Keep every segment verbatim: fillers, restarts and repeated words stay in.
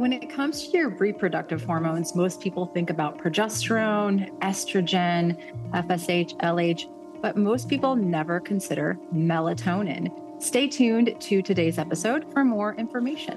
When it comes to your reproductive hormones, most people think about progesterone, estrogen, F S H, L H, but most people never consider melatonin. Stay tuned to today's episode for more information.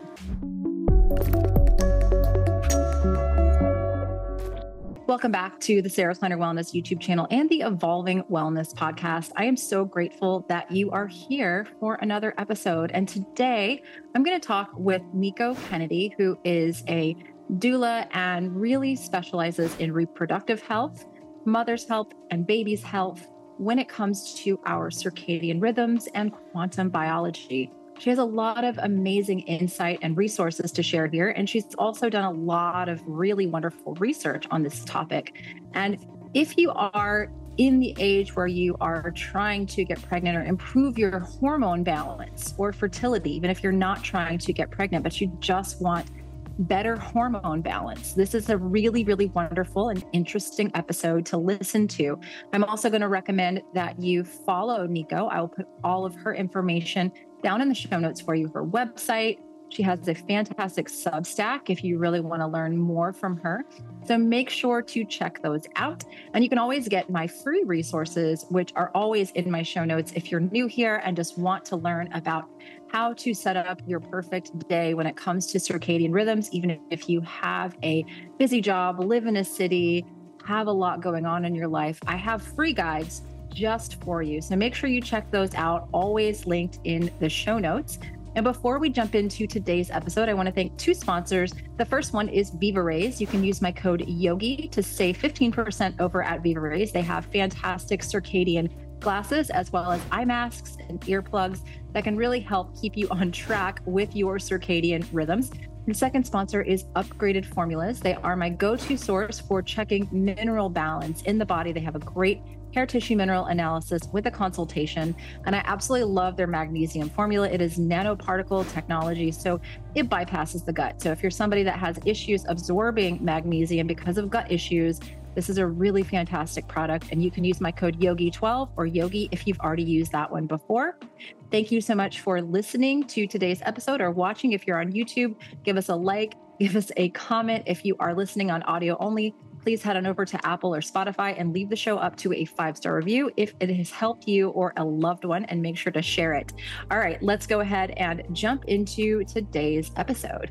Welcome back to the Sarah Kleiner Wellness YouTube channel and the Evolving Wellness podcast. I am so grateful that you are here for another episode. And today I'm going to talk with Nico Kennedy, who is a doula and really specializes in reproductive health, mother's health, and baby's health when it comes to our circadian rhythms and quantum biology. She has a lot of amazing insight and resources to share here. And she's also done a lot of really wonderful research on this topic. And if you are in the age where you are trying to get pregnant or improve your hormone balance or fertility, even if you're not trying to get pregnant, but you just want better hormone balance, this is a really, really wonderful and interesting episode to listen to. I'm also going to recommend that you follow Nico. I will put all of her information down in the show notes for you, her website. She has a fantastic Substack if you really want to learn more from her. So make sure to check those out. And you can always get my free resources, which are always in my show notes if you're new here and just want to learn about how to set up your perfect day when it comes to circadian rhythms, even if you have a busy job, live in a city, have a lot going on in your life. I have free guides just for you. So make sure you check those out, always linked in the show notes. And before we jump into today's episode, I want to thank two sponsors. The first one is Viva Rays. You can use my code YOGI to save fifteen percent over at Viva Rays. They have fantastic circadian glasses as well as eye masks and earplugs that can really help keep you on track with your circadian rhythms. The second sponsor is Upgraded Formulas. They are my go-to source for checking mineral balance in the body. They have a great hair tissue mineral analysis with a consultation. And I absolutely love their magnesium formula. It is nanoparticle technology, so it bypasses the gut. So if you're somebody that has issues absorbing magnesium because of gut issues, this is a really fantastic product. And you can use my code yogi twelve or yogi if you've already used that one before. Thank you so much for listening to today's episode or watching. If you're on YouTube, give us a like, give us a comment. If you are listening on audio only, please head on over to Apple or Spotify and leave the show up to a five-star review if it has helped you or a loved one, and make sure to share it. All right, let's go ahead and jump into today's episode.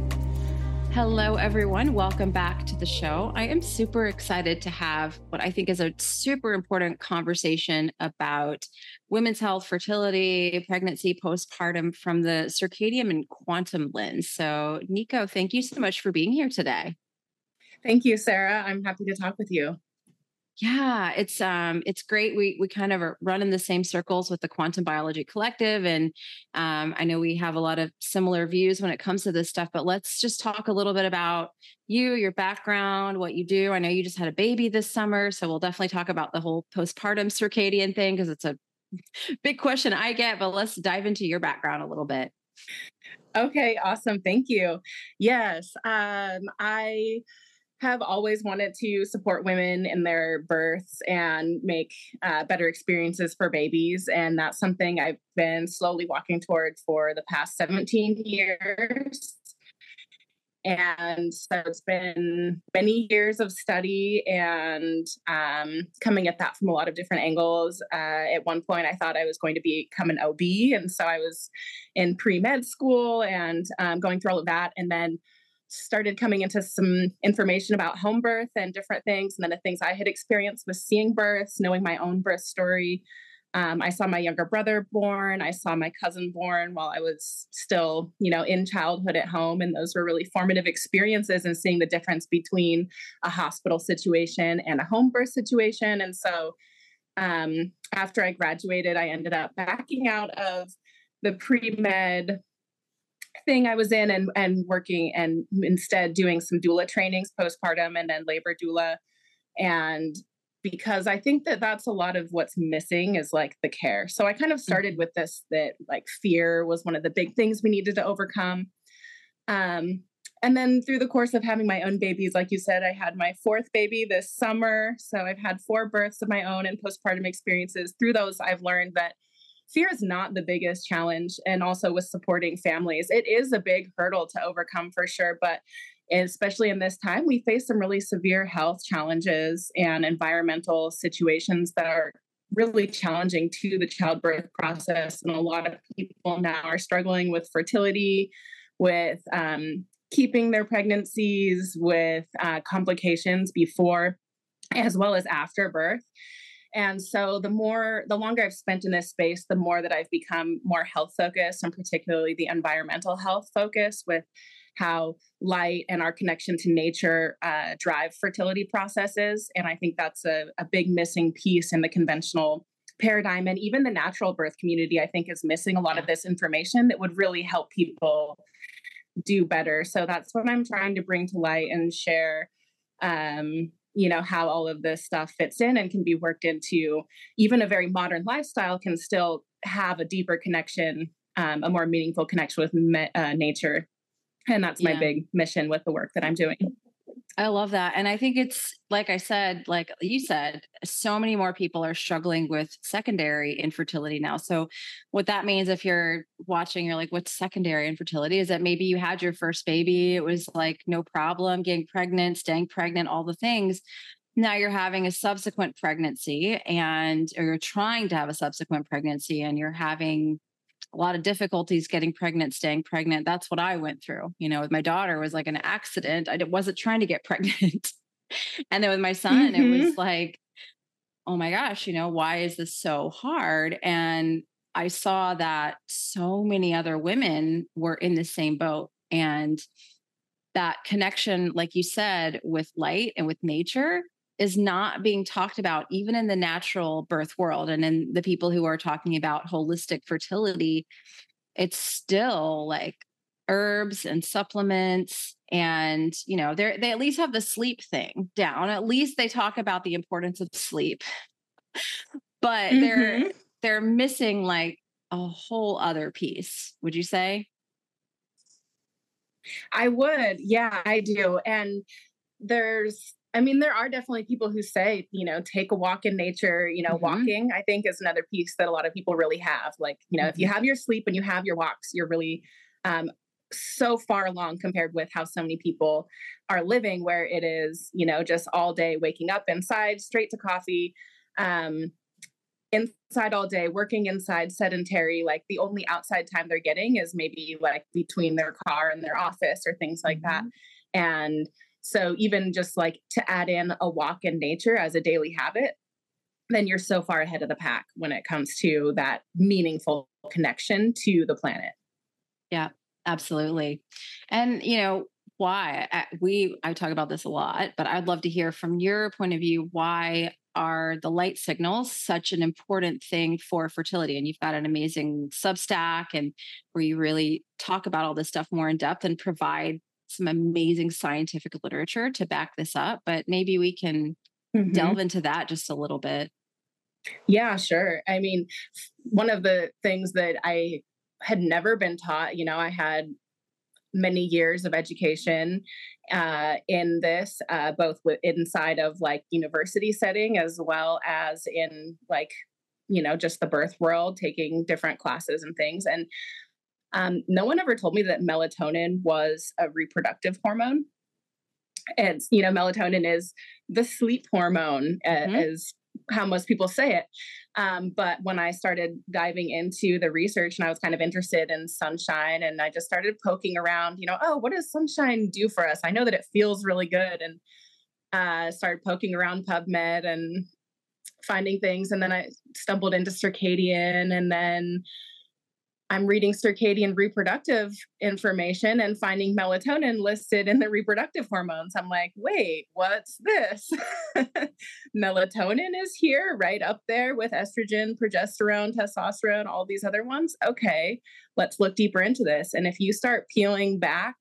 Hello, everyone. Welcome back to the show. I am super excited to have what I think is a super important conversation about women's health, fertility, pregnancy, postpartum from the circadian and quantum lens. So, Nico, thank you so much for being here today. Thank you, Sarah. I'm happy to talk with you. Yeah, it's um, it's great. We we kind of are running the same circles with the Quantum Biology Collective, and um, I know we have a lot of similar views when it comes to this stuff. But let's just talk a little bit about you, your background, what you do. I know you just had a baby this summer, so we'll definitely talk about the whole postpartum circadian thing because it's a big question I get. But let's dive into your background a little bit. Okay, awesome. Thank you. Yes, um, I have always wanted to support women in their births and make uh, better experiences for babies. And that's something I've been slowly walking toward for the past seventeen years. And so it's been many years of study and um, coming at that from a lot of different angles. Uh, at one point, I thought I was going to become an O B. And so I was in pre-med school and um, going through all of that. And then started coming into some information about home birth and different things. And then the things I had experienced was seeing births, knowing my own birth story. Um, I saw my younger brother born. I saw my cousin born while I was still, you know, in childhood at home. And those were really formative experiences and seeing the difference between a hospital situation and a home birth situation. And so um, after I graduated, I ended up backing out of the pre-med thing I was in and, and working and instead doing some doula trainings postpartum and then labor doula. And because I think that that's a lot of what's missing is like the care. So I kind of started with this, that like fear was one of the big things we needed to overcome. Um, and then through the course of having my own babies, like you said, I had my fourth baby this summer. So I've had four births of my own and postpartum experiences. Through those, I've learned that fear is not the biggest challenge. And also with supporting families, it is a big hurdle to overcome for sure. But especially in this time, we face some really severe health challenges and environmental situations that are really challenging to the childbirth process. And a lot of people now are struggling with fertility, with um, keeping their pregnancies, with uh, complications before as well as after birth. And so the more, the longer I've spent in this space, the more that I've become more health focused, and particularly the environmental health focus with how light and our connection to nature uh, drive fertility processes. And I think that's a, a big missing piece in the conventional paradigm. And even the natural birth community, I think, is missing a lot of this information that would really help people do better. So that's what I'm trying to bring to light and share, um, you know, how all of this stuff fits in and can be worked into. Even a very modern lifestyle can still have a deeper connection, um, a more meaningful connection with me- uh, nature. And that's my Yeah. big mission with the work that I'm doing. I love that. And I think it's, like I said, like you said, so many more people are struggling with secondary infertility now. So what that means, if you're watching, you're like, what's secondary infertility? Is that maybe you had your first baby, it was like no problem getting pregnant, staying pregnant, all the things. Now you're having a subsequent pregnancy, and or you're trying to have a subsequent pregnancy, and you're having a lot of difficulties getting pregnant, staying pregnant. That's what I went through. You know, with my daughter, it was like an accident. I wasn't trying to get pregnant. And then with my son, Mm-hmm. it was like, oh my gosh, you know, why is this so hard? And I saw that so many other women were in the same boat. And that connection, like you said, with light and with nature is not being talked about, even in the natural birth world. And in the people who are talking about holistic fertility, it's still like herbs and supplements. And, you know, they they at least have the sleep thing down. At least they talk about the importance of sleep, but Mm-hmm. they're, they're missing like a whole other piece. Would you say? I would. Yeah, I do. And there's, I mean, there are definitely people who say, you know, take a walk in nature. You know, Mm-hmm. walking, I think, is another piece that a lot of people really have. Like, you know, Mm-hmm. if you have your sleep and you have your walks, you're really um, so far along compared with how so many people are living, where it is, you know, just all day waking up inside, straight to coffee, um, inside all day, working inside, sedentary. Like the only outside time they're getting is maybe like between their car and their office or things like Mm-hmm. that. And so even just like to add in a walk in nature as a daily habit, then you're so far ahead of the pack when it comes to that meaningful connection to the planet. Yeah, absolutely. And, you know, why I, we, I talk about this a lot, but I'd love to hear from your point of view, why are the light signals such an important thing for fertility? And you've got an amazing Substack, and where you really talk about all this stuff more in depth and provide some amazing scientific literature to back this up. But maybe we can Mm-hmm. delve into that just a little bit. Yeah, sure. I mean, one of the things that I had never been taught, you know, I had many years of education uh, in this, uh, both with inside of like university setting, as well as in like, you know, just the birth world, taking different classes and things. And um, no one ever told me that melatonin was a reproductive hormone. And, you know, melatonin is the sleep hormone, uh, Mm-hmm. is how most people say it. Um, but when I started diving into the research and I was kind of interested in sunshine, and I just started poking around, you know, oh, what does sunshine do for us? I know that it feels really good. And uh, started poking around PubMed and finding things. And then I stumbled into circadian, and then I'm reading circadian reproductive information and finding melatonin listed in the reproductive hormones. I'm like, wait, what's this? Melatonin is here right up there with estrogen, progesterone, testosterone, all these other ones. Okay, let's look deeper into this. And if you start peeling back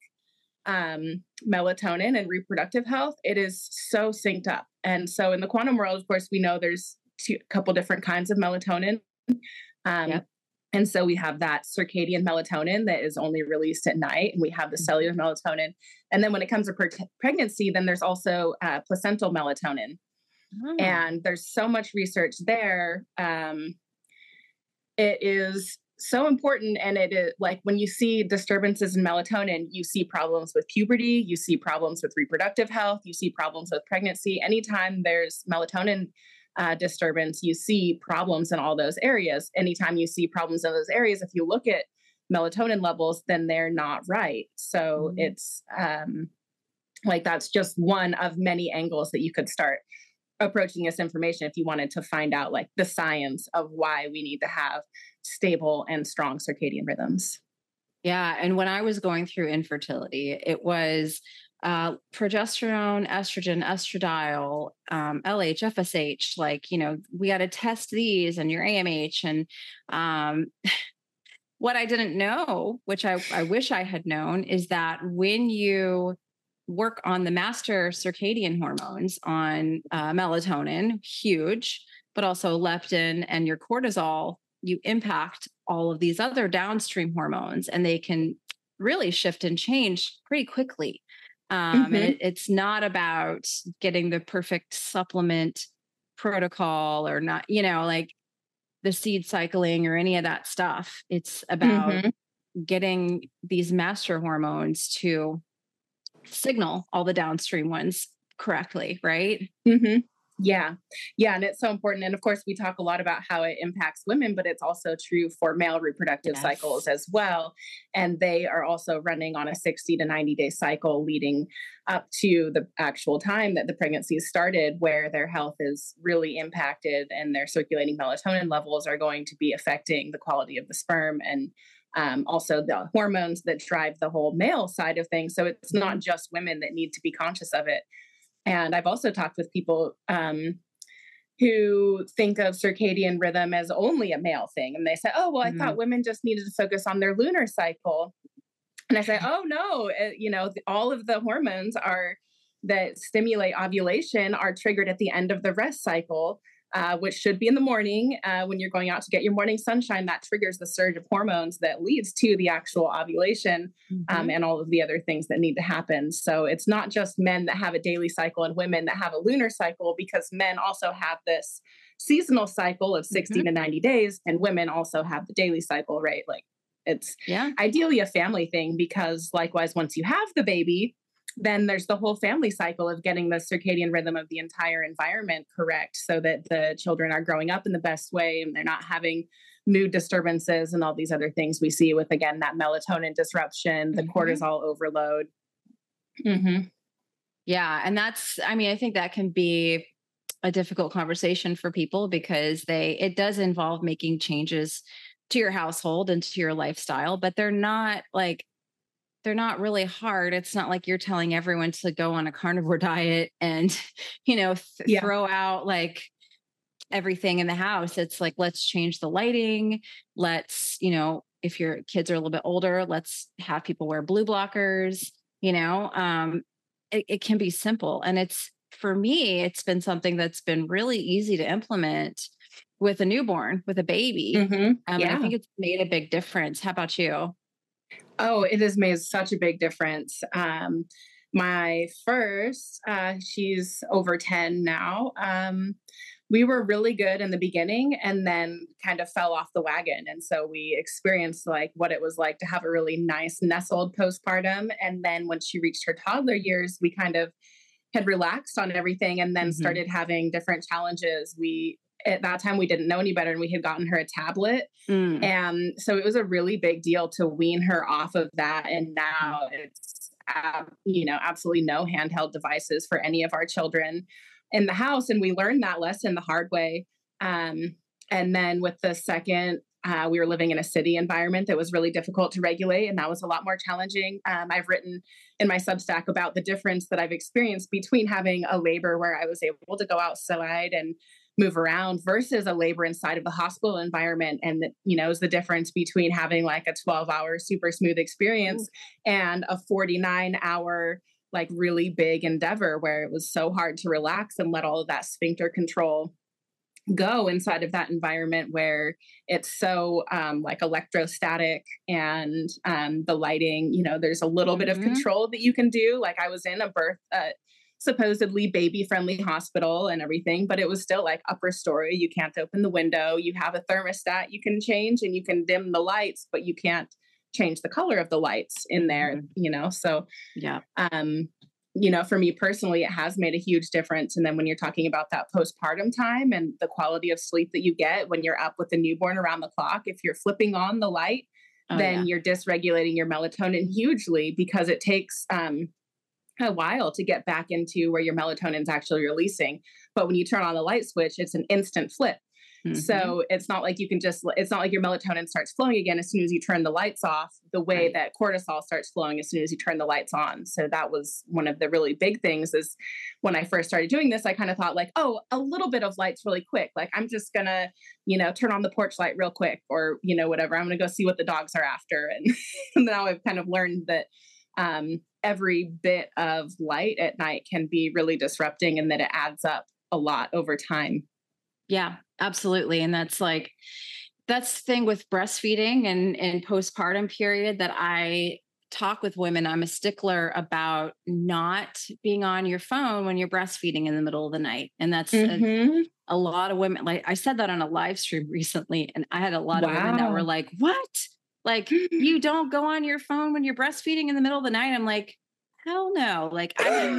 um, melatonin and reproductive health, it is so synced up. And so in the quantum world, of course, we know there's two, a couple different kinds of melatonin. Um, Yep. And so we have that circadian melatonin that is only released at night, and we have the cellular melatonin. And then when it comes to per- pregnancy, then there's also uh, placental melatonin. Oh. And there's so much research there. Um, it is so important. And it is like when you see disturbances in melatonin, you see problems with puberty, you see problems with reproductive health, you see problems with pregnancy. Anytime there's melatonin uh, disturbance, you see problems in all those areas. Anytime you see problems in those areas, if you look at melatonin levels, then they're not right. So mm-hmm. it's um, like that's just one of many angles that you could start approaching this information if you wanted to find out like the science of why we need to have stable and strong circadian rhythms. Yeah. And when I was going through infertility, it was uh, progesterone, estrogen, estradiol, um, L H, F S H, like, you know, we got to test these and your A M H. And um, what I didn't know, which I, I wish I had known, is that when you work on the master circadian hormones, on uh, melatonin, huge, but also leptin and your cortisol, you impact all of these other downstream hormones, and they can really shift and change pretty quickly. Um, mm-hmm. And it, it's not about getting the perfect supplement protocol or not, you know, like the seed cycling or any of that stuff. It's about mm-hmm. getting these master hormones to signal all the downstream ones correctly, right? Mm-hmm. Yeah. Yeah. And it's so important. And of course, we talk a lot about how it impacts women, but it's also true for male reproductive yes. cycles as well. And they are also running on a sixty to ninety day cycle leading up to the actual time that the pregnancy started, where their health is really impacted and their circulating melatonin levels are going to be affecting the quality of the sperm and Um, also the hormones that drive the whole male side of things. So it's not just women that need to be conscious of it. And I've also talked with people um, who think of circadian rhythm as only a male thing. And they say, oh, well, I mm-hmm. thought women just needed to focus on their lunar cycle. And I say, oh, no, uh, you know, the, all of the hormones are that stimulate ovulation are triggered at the end of the rest cycle. Uh, which should be in the morning uh, when you're going out to get your morning sunshine. That triggers the surge of hormones that leads to the actual ovulation mm-hmm. um, and all of the other things that need to happen. So it's not just men that have a daily cycle and women that have a lunar cycle, because men also have this seasonal cycle of sixty mm-hmm. to ninety days, and women also have the daily cycle, right? Like it's yeah. ideally a family thing, because likewise, once you have the baby, then there's the whole family cycle of getting the circadian rhythm of the entire environment correct so that the children are growing up in the best way and they're not having mood disturbances and all these other things we see with, again, that melatonin disruption, the mm-hmm. cortisol overload. Mm-hmm. Yeah. And that's, I mean, I think that can be a difficult conversation for people, because they, it does involve making changes to your household and to your lifestyle, but they're not like, they're not really hard. It's not like you're telling everyone to go on a carnivore diet and, you know, th- yeah. throw out like everything in the house. It's like, let's change the lighting. Let's, you know, if your kids are a little bit older, let's have people wear blue blockers, you know, um, it, it can be simple. And it's, for me, it's been something that's been really easy to implement with a newborn, with a baby. Mm-hmm. Um, yeah. And I think it's made a big difference. How about you? Oh, it has made such a big difference. Um, my first, uh, she's over ten now. Um, we were really good in the beginning and then kind of fell off the wagon. And so we experienced like what it was like to have a really nice nestled postpartum. And then when she reached her toddler years, we kind of had relaxed on everything and then mm-hmm. started having different challenges. We At that time, we didn't know any better, and we had gotten her a tablet. Mm. And so it was a really big deal to wean her off of that. And now it's, uh, you know, absolutely no handheld devices for any of our children in the house. And we learned that lesson the hard way. Um, and then with the second, uh, we were living in a city environment that was really difficult to regulate. And that was a lot more challenging. Um, I've written in my Substack about the difference that I've experienced between having a labor where I was able to go outside and move around versus a labor inside of the hospital environment. And that, you know, is the difference between having like a twelve hour super smooth experience Ooh. And a forty-nine hour, like really big endeavor where it was so hard to relax and let all of that sphincter control go inside of that environment where it's so um, like electrostatic and um, the lighting, you know, there's a little mm-hmm. bit of control that you can do. Like I was in a birth, uh, supposedly baby friendly hospital and everything, but it was still like upper story. You can't open the window. You have a thermostat you can change and you can dim the lights, but you can't change the color of the lights in there, Mhm. you know? So, Yeah. um, you know, for me personally, it has made a huge difference. And then when you're talking about that postpartum time and the quality of sleep that you get when you're up with the newborn around the clock, if you're flipping on the light, Oh, then yeah. you're dysregulating your melatonin hugely because it takes um, a while to get back into where your melatonin's actually releasing. But when you turn on the light switch, it's an instant flip. Mhm. So it's not like you can just, it's not like your melatonin starts flowing again as soon as you turn the lights off, the way Right. that cortisol starts flowing as soon as you turn the lights on. So that was one of the really big things is when I first started doing this, I kind of thought like, oh, a little bit of lights really quick. Like I'm just going to, you know, turn on the porch light real quick or, you know, whatever. I'm going to go see what the dogs are after. And, and now I've kind of learned that um, every bit of light at night can be really disrupting and that it adds up a lot over time. Yeah, absolutely. And that's like, that's the thing with breastfeeding and, and postpartum period that I talk with women. I'm a stickler about not being on your phone when you're breastfeeding in the middle of the night. And that's a, Mm-hmm. a lot of women, like I said that on a live stream recently, and I had a lot of women that were Wow. like, what? Like, you don't go on your phone when you're breastfeeding in the middle of the night? I'm like, hell no. Like, I,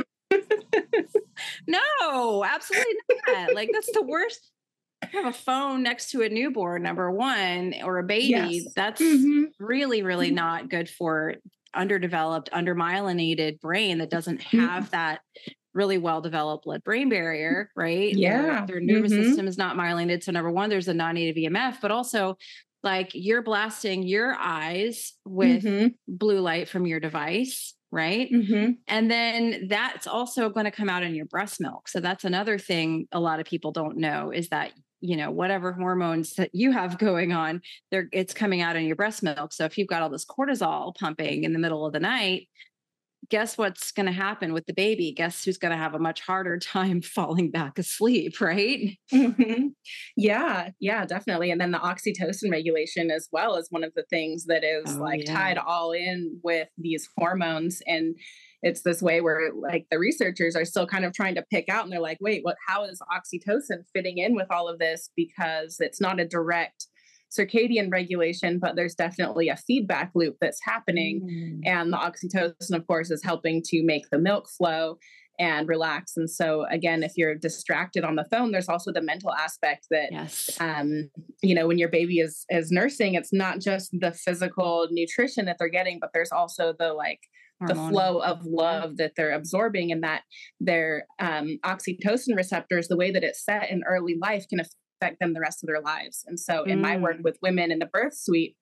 no, absolutely not. Like, that's the worst. Have a phone next to a newborn, number one, or a baby. Yes. That's Mhm. really, really not good for underdeveloped, undermyelinated brain that doesn't Mm. have that really well developed blood brain barrier, right? Their Yeah. their nervous Mhm. system is not myelinated. So number one, there's a non-native E M F, but also like you're blasting your eyes with Mhm. blue light from your device, right? Mhm. And then that's also going to come out in your breast milk. So that's another thing a lot of people don't know is that, you know, whatever hormones that you have going on, there it's coming out in your breast milk. So if you've got all this cortisol pumping in the middle of the night, guess what's going to happen with the baby? Guess who's going to have a much harder time falling back asleep, right? Mhm. Yeah, yeah, definitely. And then the oxytocin regulation as well is one of the things that is Oh, like yeah. tied all in with these hormones. And it's this way where like the researchers are still kind of trying to pick out and they're like, wait, what how is oxytocin fitting in with all of this? Because it's not a direct circadian regulation, but there's definitely a feedback loop that's happening. Mm. And the oxytocin, of course, is helping to make the milk flow and relax. And so, again, if you're distracted on the phone, there's also the mental aspect that, Yes. um, you know, when your baby is is nursing, it's not just the physical nutrition that they're getting, but there's also the like the Hormonal. flow of love that they're absorbing, and that their um, oxytocin receptors, the way that it's set in early life, can affect them the rest of their lives. And so, in my work Mm. with women in the birth suite,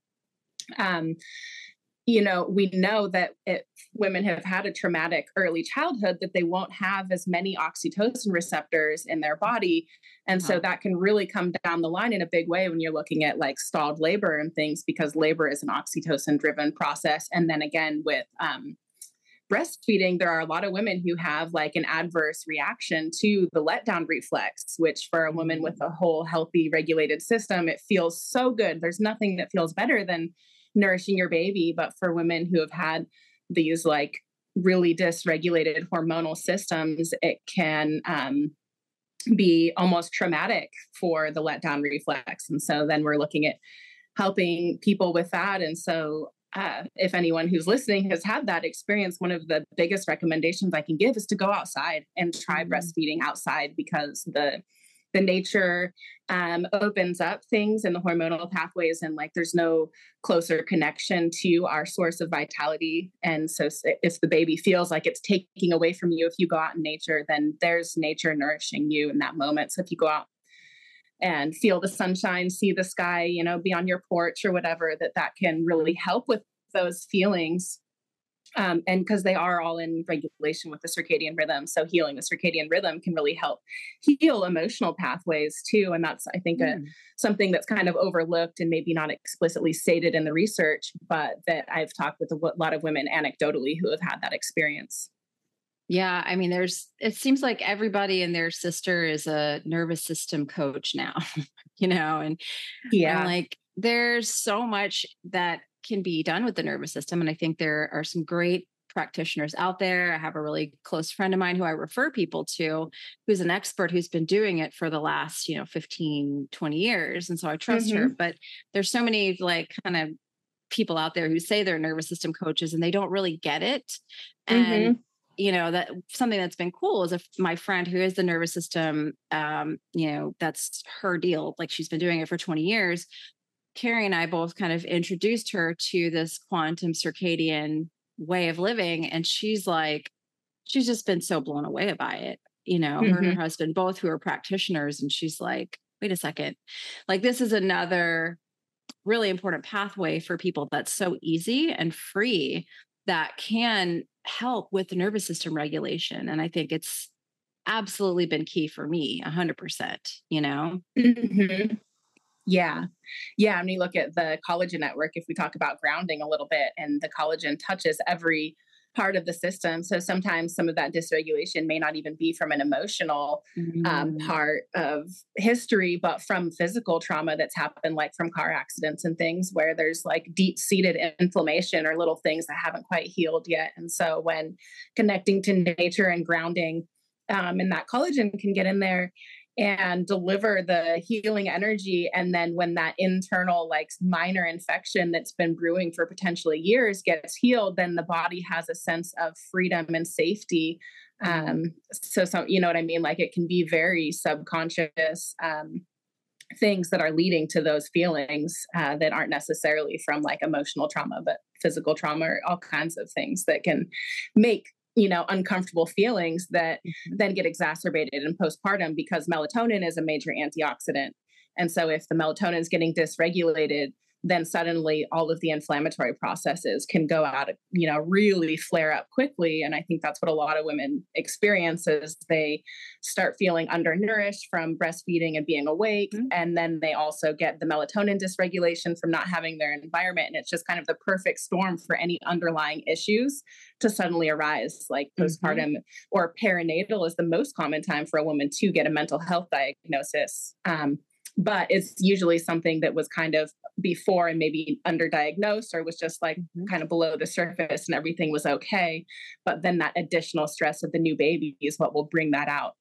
um, you know, we know that if women have had a traumatic early childhood, that they won't have as many oxytocin receptors in their body. And so Wow. that can really come down the line in a big way when you're looking at like stalled labor and things, because labor is an oxytocin driven process. And then again, with um, breastfeeding, there are a lot of women who have like an adverse reaction to the letdown reflex, which for a woman with Mm. a whole healthy regulated system, it feels so good. There's nothing that feels better than nourishing your baby. But for women who have had these like really dysregulated hormonal systems, it can um, be almost traumatic for the letdown reflex. And so then we're looking at helping people with that. And so, uh, if anyone who's listening has had that experience, one of the biggest recommendations I can give is to go outside and try Mm. breastfeeding outside, because the the nature um, opens up things in the hormonal pathways, and like there's no closer connection to our source of vitality. And so, if the baby feels like it's taking away from you, if you go out in nature, then there's nature nourishing you in that moment. So if you go out and feel the sunshine, see the sky, you know, be on your porch or whatever, that that can really help with those feelings. Um, and because they are all in regulation with the circadian rhythm. So healing the circadian rhythm can really help heal emotional pathways too. And that's, I think, a, Mm. something that's kind of overlooked and maybe not explicitly stated in the research, but that I've talked with a w- lot of women anecdotally who have had that experience. Yeah, I mean, there's it seems like everybody and their sister is a nervous system coach now, you know, and I'm Yeah. like, there's so much that can be done with the nervous system. And I think there are some great practitioners out there. I have a really close friend of mine who I refer people to, who's an expert who's been doing it for the last, you know, fifteen, twenty years. And so I trust Mm-hmm. her. But there's so many like kind of people out there who say they're nervous system coaches and they don't really get it. And Mm-hmm. you know, that something that's been cool is if my friend who is the nervous system, um, you know, that's her deal. Like she's been doing it for twenty years. Carrie and I both kind of introduced her to this quantum circadian way of living. And she's like, she's just been so blown away by it. You know, her and her Mm-hmm. husband, both who are practitioners. And she's like, wait a second, like this is another really important pathway for people that's so easy and free that can help with the nervous system regulation. And I think it's absolutely been key for me, a hundred percent, you know? Mm-hmm. Yeah. Yeah. I mean, look at the collagen network. If we talk about grounding a little bit, and the collagen touches every part of the system. So sometimes some of that dysregulation may not even be from an emotional um, Mm. part of history, but from physical trauma that's happened, like from car accidents and things where there's like deep seated inflammation or little things that haven't quite healed yet. And so when connecting to nature and grounding, um, and that collagen can get in there and deliver the healing energy. And then when that internal, like minor infection that's been brewing for potentially years gets healed, then the body has a sense of freedom and safety. Um, so, some, you know what I mean? Like it can be very subconscious um, things that are leading to those feelings uh, that aren't necessarily from like emotional trauma, but physical trauma, or all kinds of things that can make you know, uncomfortable feelings that mm-hmm. then get exacerbated in postpartum, because melatonin is a major antioxidant. And so if the melatonin is getting dysregulated, then suddenly all of the inflammatory processes can go out, you know, really flare up quickly. And I think that's what a lot of women experience is they start feeling undernourished from breastfeeding and being awake. Mm-hmm. And then they also get the melatonin dysregulation from not having their environment. And it's just kind of the perfect storm for any underlying issues to suddenly arise, like postpartum mm-hmm. or perinatal is the most common time for a woman to get a mental health diagnosis. Um, But it's usually something that was kind of before and maybe underdiagnosed, or was just like mm-hmm. kind of below the surface and everything was okay. But then that additional stress of the new baby is what will bring that out.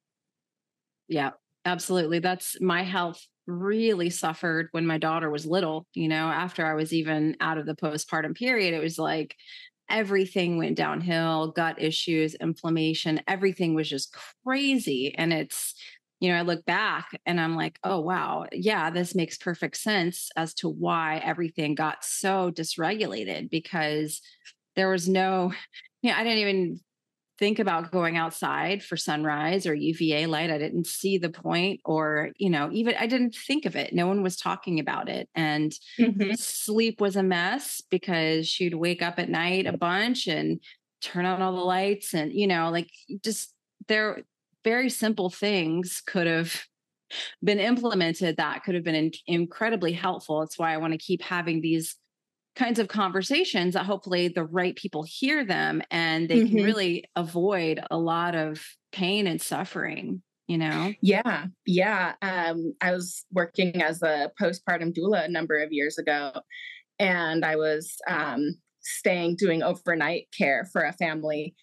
Yeah, absolutely. That's my health really suffered when my daughter was little, you know, after I was even out of the postpartum period. It was like everything went downhill, gut issues, inflammation, everything was just crazy. And it's, you know, I look back and I'm like, oh, wow. Yeah, this makes perfect sense as to why everything got so dysregulated, because there was no, you know, I didn't even think about going outside for sunrise or U V A light. I didn't see the point, or, you know, even I didn't think of it. No one was talking about it. And mm-hmm. sleep was a mess because she'd wake up at night a bunch and turn on all the lights. And, you know, like just there, very simple things could have been implemented that could have been in- incredibly helpful. It's why I want to keep having these kinds of conversations that hopefully the right people hear them and they mm-hmm. can really avoid a lot of pain and suffering, you know? Yeah. Yeah. Um, I was working as a postpartum doula a number of years ago, and I was um, staying, doing overnight care for a family.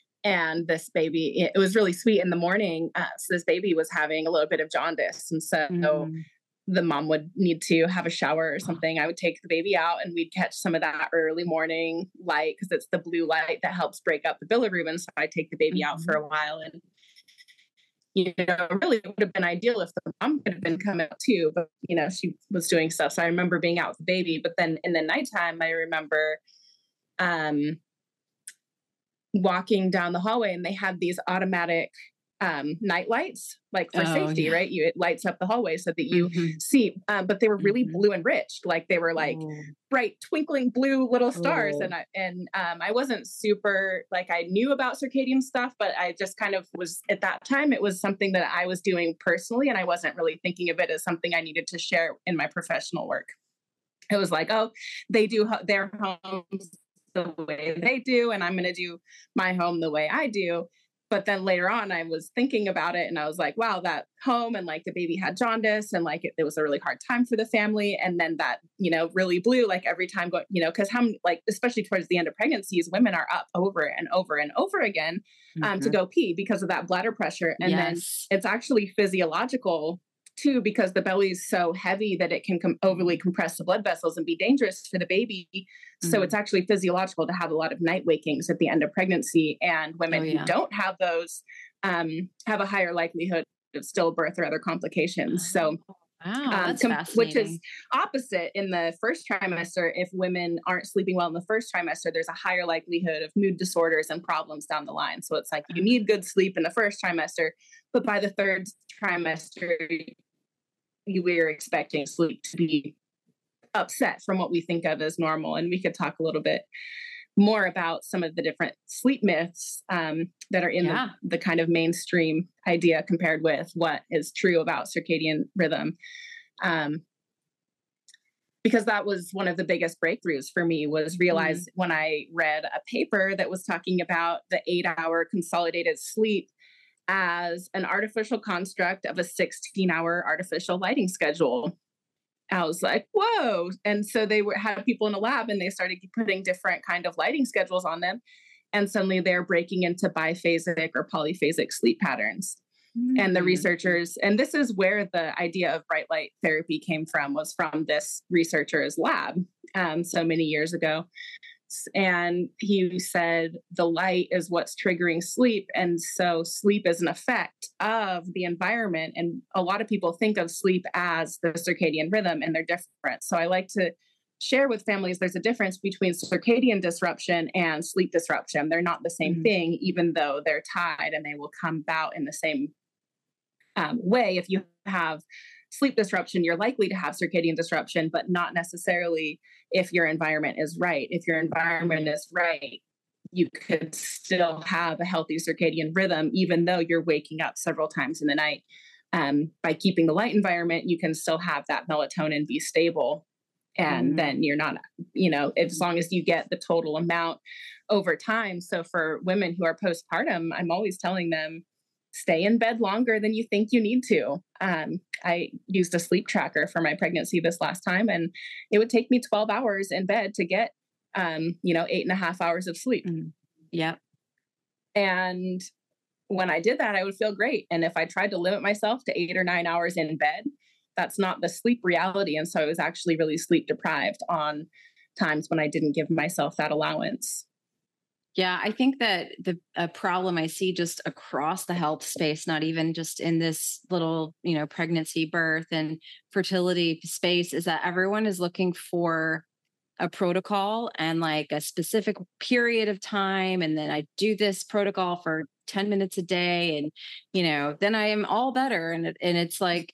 And this baby, it was really sweet in the morning. Uh, so this baby was having a little bit of jaundice. And so mm. the mom would need to have a shower or something. I would take the baby out and we'd catch some of that early morning light, because it's the blue light that helps break up the bilirubin. So I'd take the baby mm-hmm. out for a while. And, you know, really it would have been ideal if the mom could have been coming out too. But, you know, she was doing stuff. So I remember being out with the baby. But then in the nighttime, I remember um, walking down the hallway, and they had these automatic um, night lights, like for oh, safety, yeah. right? You, it lights up the hallway so that you mm-hmm. see, um, but they were really mm-hmm. blue enriched. Like they were like oh. bright, twinkling blue little stars. Oh. And I, and um, I wasn't super, like I knew about circadian stuff, but I just kind of was at that time, it was something that I was doing personally. And I wasn't really thinking of it as something I needed to share in my professional work. It was like, oh, they do ho- their homes the way they do, and I'm going to do my home the way I do. but then later on, I was thinking about it and I was like, wow, that home and like the baby had jaundice and like it, it was a really hard time for the family. And then that, you know, really blew like every time, go, you know, because how many, like, especially towards the end of pregnancies, women are up over and over and over again um, mm-hmm. to go pee because of that bladder pressure. And yes. then it's actually physiological too, because the belly is so heavy that it can com- overly compress the blood vessels and be dangerous for the baby. Mm-hmm. So it's actually physiological to have a lot of night wakings at the end of pregnancy. And women oh, yeah. who don't have those um, have a higher likelihood of stillbirth or other complications. So, wow, that's um, com- which is opposite in the first trimester. If women aren't sleeping well in the first trimester, there's a higher likelihood of mood disorders and problems down the line. So it's like you need good sleep in the first trimester, but by the third trimester, we're expecting sleep to be upset from what we think of as normal. And we could talk a little bit more about some of the different sleep myths um, that are in yeah. the, the kind of mainstream idea compared with what is true about circadian rhythm. Um, because that was one of the biggest breakthroughs for me, was realized mm. when I read a paper that was talking about the eight hour consolidated sleep as an artificial construct of a sixteen hour artificial lighting schedule. I was like, whoa. And so they were, had people in a lab and they started putting different kind of lighting schedules on them. And suddenly they're breaking into biphasic or polyphasic sleep patterns. Mm-hmm. And the researchers, and this is where the idea of bright light therapy came from, was from this researcher's lab um, so many years ago. And he said the light is what's triggering sleep. And so sleep is an effect of the environment. And a lot of people think of sleep as the circadian rhythm, and they're different. So I like to share with families there's a difference between circadian disruption and sleep disruption. They're not the same mm-hmm. thing, even though they're tied and they will come about in the same um, way. If you have sleep disruption, you're likely to have circadian disruption, but not necessarily if your environment is right. If your environment is right, you could still have a healthy circadian rhythm, even though you're waking up several times in the night. Um, by keeping the light environment, you can still have that melatonin be stable. And mm. then you're not, you know, as long as you get the total amount over time. So for women who are postpartum, I'm always telling them, stay in bed longer than you think you need to. Um, I used a sleep tracker for my pregnancy this last time, and it would take me twelve hours in bed to get, um, you know, eight and a half hours of sleep. Mm. Yeah. And when I did that, I would feel great. And if I tried to limit myself to eight or nine hours in bed, that's not the sleep reality. And so I was actually really sleep deprived on times when I didn't give myself that allowance. Yeah, I think that the a problem I see just across the health space, not even just in this little, you know, pregnancy, birth, and fertility space, is that everyone is looking for a protocol and like a specific period of time. And then I do this protocol for ten minutes a day, and, you know, then I am all better. And, it, and it's like,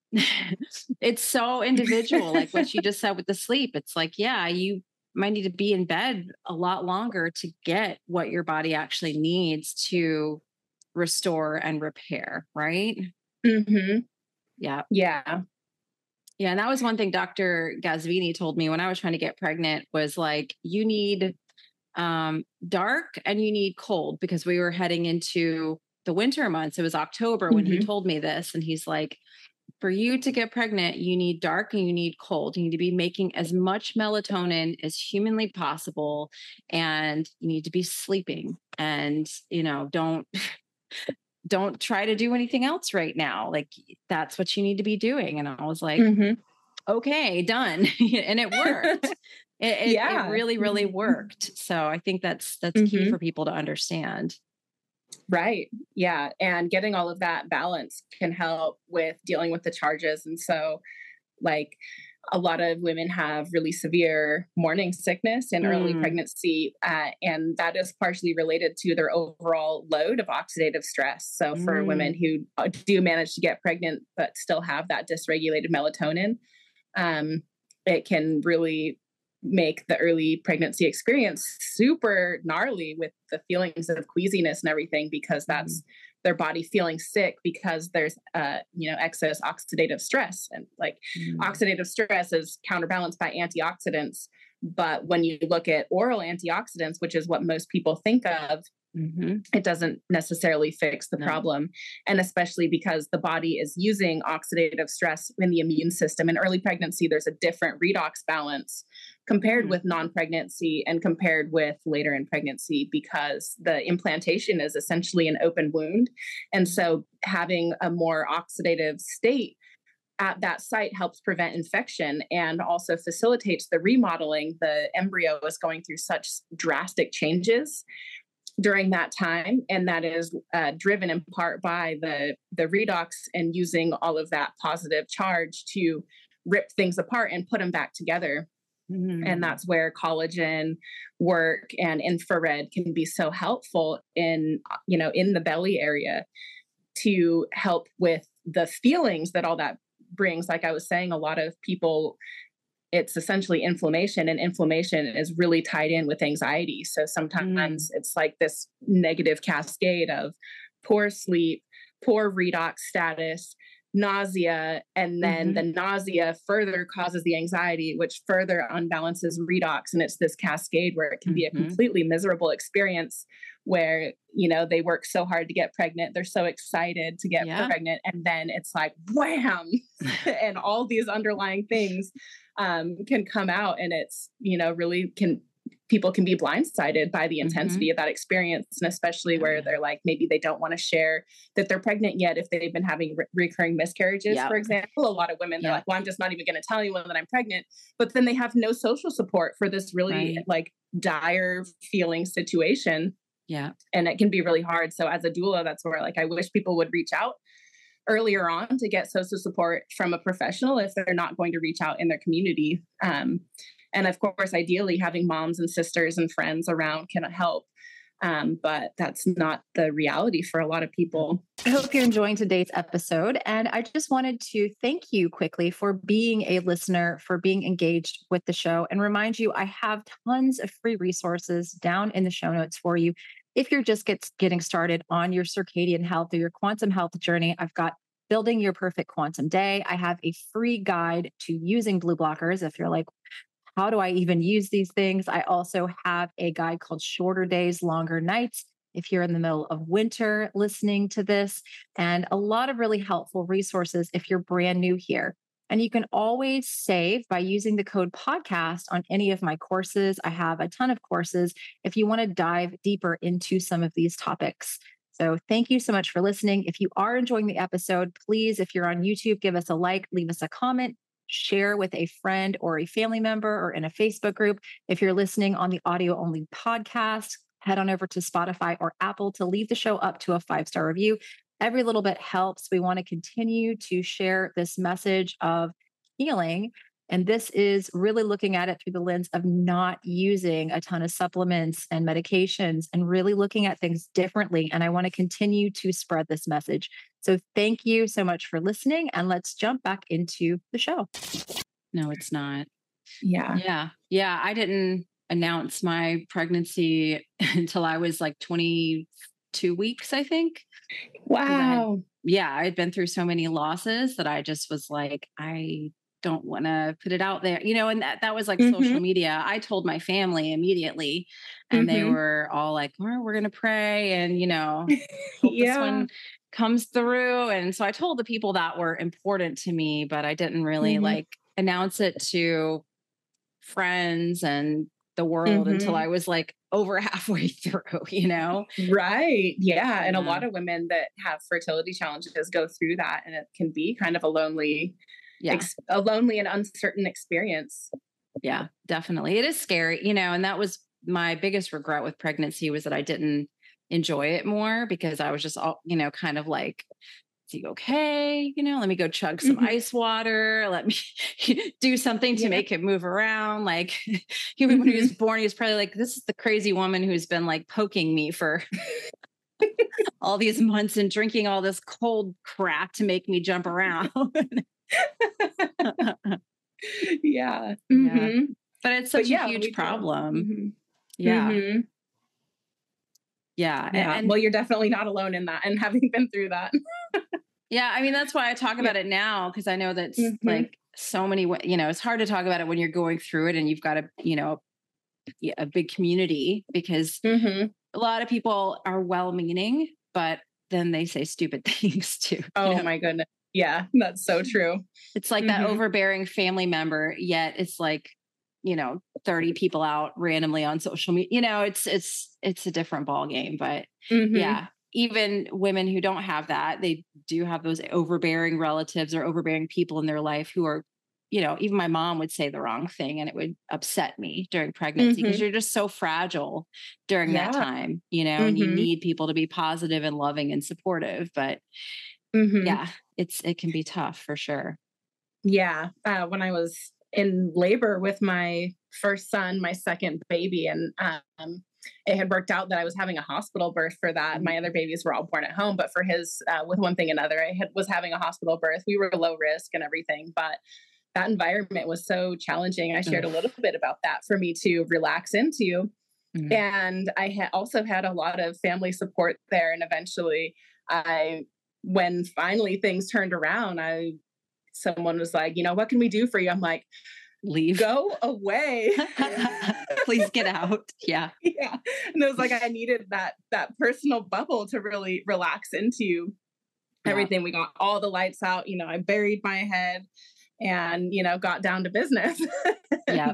it's so individual. Like what you just said with the sleep, it's like, yeah, you might need to be in bed a lot longer to get what your body actually needs to restore and repair. Right. Mm-hmm. Yeah. Yeah. Yeah. And that was one thing Doctor Gazvini told me when I was trying to get pregnant, was like, you need um, dark and you need cold, because we were heading into the winter months. It was October when mm-hmm. he told me this. And he's like, for you to get pregnant, you need dark and you need cold. You need to be making as much melatonin as humanly possible, and you need to be sleeping, and, you know, don't, don't try to do anything else right now. Like that's what you need to be doing. And I was like, mm-hmm. okay, done. And it worked. It, yeah. it, it really, really worked. So I think that's, that's mm-hmm. key for people to understand. Right. Yeah. And getting all of that balance can help with dealing with the charges. And so like a lot of women have really severe morning sickness in mm. early pregnancy. Uh, and that is partially related to their overall load of oxidative stress. So for mm. women who do manage to get pregnant, but still have that dysregulated melatonin, um, it can really make the early pregnancy experience super gnarly with the feelings of queasiness and everything, because that's mm. their body feeling sick because there's, uh, you know, excess oxidative stress. And like mm. oxidative stress is counterbalanced by antioxidants. But when you look at oral antioxidants, which is what most people think of, Mm-hmm. It doesn't necessarily fix the no. problem. And especially because the body is using oxidative stress in the immune system. In early pregnancy, there's a different redox balance compared mm-hmm. with non-pregnancy and compared with later in pregnancy, because the implantation is essentially an open wound. And so having a more oxidative state at that site helps prevent infection and also facilitates the remodeling. The embryo is going through such drastic changes during that time, and that is uh, driven in part by the the redox and using all of that positive charge to rip things apart and put them back together. Mm-hmm. And that's where collagen work and infrared can be so helpful in, you know, in the belly area to help with the feelings that all that brings. Like I was saying, a lot of people, it's essentially inflammation, and inflammation is really tied in with anxiety. So sometimes mm. it's like this negative cascade of poor sleep, poor redox status, nausea, and then mm-hmm. the nausea further causes the anxiety, which further unbalances redox. And it's this cascade where it can mm-hmm. be a completely miserable experience where, you know, they work so hard to get pregnant. They're so excited to get yeah. pregnant. And then it's like, wham, and all these underlying things um, can come out, and it's, you know, really can, people can be blindsided by the intensity mm-hmm. of that experience. And especially where they're like, maybe they don't want to share that they're pregnant yet if they've been having re- recurring miscarriages, yep. for example. A lot of women, they're yep. like, well, I'm just not even going to tell anyone that I'm pregnant. But then they have no social support for this really right. like dire feeling situation. Yeah. And it can be really hard. So as a doula, that's where like, I wish people would reach out earlier on to get social support from a professional if they're not going to reach out in their community. Um, and of course, ideally having moms and sisters and friends around can help. Um, but that's not the reality for a lot of people. I hope you're enjoying today's episode. And I just wanted to thank you quickly for being a listener, for being engaged with the show, and remind you I have tons of free resources down in the show notes for you. If you're just gets, getting started on your circadian health or your quantum health journey, I've got Building Your Perfect Quantum Day. I have a free guide to using blue blockers. If you're like, how do I even use these things? I also have a guide called Shorter Days, Longer Nights, if you're in the middle of winter listening to this, and a lot of really helpful resources if you're brand new here. And you can always save by using the code podcast on any of my courses. I have a ton of courses if you want to dive deeper into some of these topics. So thank you so much for listening. If you are enjoying the episode, please, if you're on YouTube, give us a like, leave us a comment, share with a friend or a family member or in a Facebook group. If you're listening on the audio only podcast, head on over to Spotify or Apple to leave the show up to a five-star review. Every little bit helps. We want to continue to share this message of healing. And this is really looking at it through the lens of not using a ton of supplements and medications and really looking at things differently. And I want to continue to spread this message. So thank you so much for listening. And let's jump back into the show. No, it's not. Yeah. Yeah. Yeah. I didn't announce my pregnancy until I was like twenty-two weeks, I think. Wow. I, yeah. I'd been through so many losses that I just was like, I don't want to put it out there, you know, and that, that was like mm-hmm. social media. I told my family immediately and mm-hmm. they were all like, oh, we're going to pray and, you know, hope yeah. this one comes through. And so I told the people that were important to me, but I didn't really mm-hmm. like announce it to friends and the world mm-hmm. until I was like over halfway through, you know? Right. Yeah. And yeah. a lot of women that have fertility challenges go through that, and it can be kind of a lonely Yeah. Ex- a lonely and uncertain experience. Yeah, definitely. It is scary, you know, and that was my biggest regret with pregnancy was that I didn't enjoy it more because I was just all, you know, kind of like, is he okay? You know, let me go chug some mm-hmm. ice water. Let me do something to yeah. make him move around. Like he, when mm-hmm. he was born, he was probably like, this is the crazy woman who's been like poking me for all these months and drinking all this cold crap to make me jump around. yeah. Mm-hmm. yeah. But it's such but yeah, a huge problem. Mm-hmm. Yeah. Mm-hmm. Yeah. yeah. And, well, you're definitely not alone in that and having been through that. yeah. I mean, that's why I talk about yeah. it now, because I know that's mm-hmm. like so many, you know, it's hard to talk about it when you're going through it and you've got a, you know, a big community because mm-hmm. a lot of people are well-meaning, but then they say stupid things too. Oh you know? my goodness. Yeah, that's so true. It's like Mm-hmm. that overbearing family member, yet it's like, you know, thirty people out randomly on social media. You know, it's, it's, it's a different ball game, but Mm-hmm. yeah, even women who don't have that, they do have those overbearing relatives or overbearing people in their life who are, you know, even my mom would say the wrong thing and it would upset me during pregnancy because Mm-hmm. you're just so fragile during Yeah. that time, you know, Mm-hmm. and you need people to be positive and loving and supportive. But mm-hmm. yeah, it's, it can be tough for sure. Yeah. Uh, when I was in labor with my first son, my second baby, and um, it had worked out that I was having a hospital birth for that. My other babies were all born at home, but for his, uh, with one thing and another, I had, was having a hospital birth. We were low risk and everything, but that environment was so challenging. I shared Ugh. a little bit about that for me to relax into. Mm-hmm. And I had also had a lot of family support there. And eventually I, when finally things turned around, I, someone was like, you know, what can we do for you? I'm like, leave, go away. Please get out. Yeah. Yeah. And it was like, I needed that, that personal bubble to really relax into yeah. everything. We got all the lights out, you know, I buried my head and, you know, got down to business. Yeah.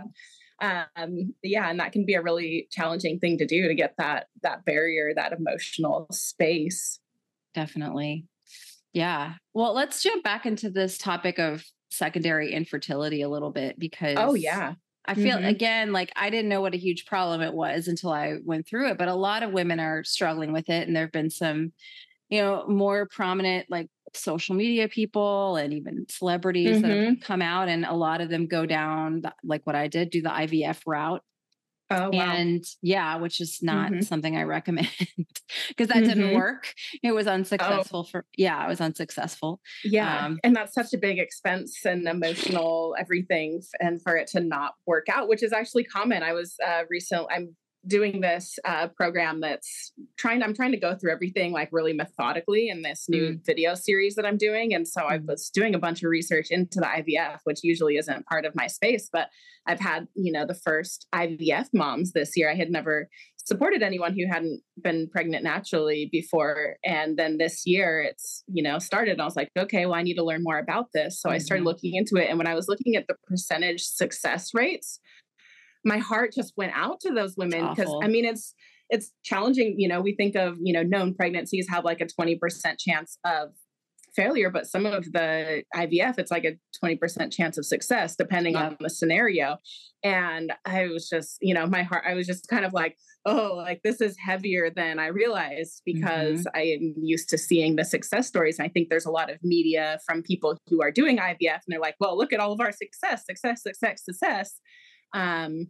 um, yeah. And that can be a really challenging thing to do, to get that, that barrier, that emotional space. Definitely. Yeah. Well, let's jump back into this topic of secondary infertility a little bit, because oh yeah, I feel mm-hmm. again, like I didn't know what a huge problem it was until I went through it, but a lot of women are struggling with it. And there've been some, you know, more prominent like social media people and even celebrities mm-hmm. that have come out, and a lot of them go down the, like what I did, do the I V F route. Oh, wow. And yeah, which is not mm-hmm. something I recommend because that mm-hmm. didn't work. It was unsuccessful oh. for, yeah, I was unsuccessful. Yeah. Um, and that's such a big expense and emotional everything. And for it to not work out, which is actually common. I was uh, recently, I'm doing this uh, program that's trying, I'm trying to go through everything like really methodically in this new mm. video series that I'm doing. And so mm. I was doing a bunch of research into the I V F, which usually isn't part of my space, but I've had, you know, the first I V F moms this year. I had never supported anyone who hadn't been pregnant naturally before. And then this year it's, you know, started and I was like, okay, well, I need to learn more about this. So mm-hmm. I started looking into it. And when I was looking at the percentage success rates, my heart just went out to those women, because I mean, it's, it's challenging. You know, we think of, you know, known pregnancies have like a twenty percent chance of failure, but some of the I V F, it's like a twenty percent chance of success, depending yeah. on the scenario. And I was just, you know, my heart, I was just kind of like, oh, like this is heavier than I realized, because mm-hmm. I am used to seeing the success stories. And I think there's a lot of media from people who are doing I V F and they're like, well, look at all of our success, success, success, success. Um,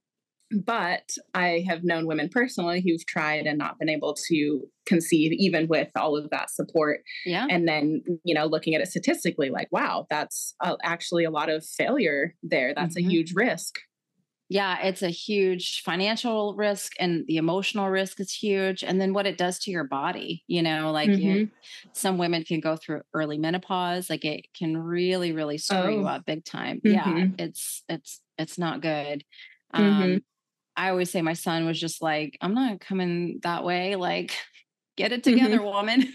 but I have known women personally who've tried and not been able to conceive, even with all of that support. Yeah. And then, you know, looking at it statistically, like, wow, that's uh, actually a lot of failure there. That's mm-hmm. a huge risk. Yeah. It's a huge financial risk, and the emotional risk is huge. And then what it does to your body, you know, like mm-hmm. you, some women can go through early menopause. Like it can really, really screw oh. you up big time. Mm-hmm. Yeah. It's, it's, it's not good. Um, mm-hmm. I always say my son was just like, I'm not coming that way. Like, get it together, mm-hmm. woman.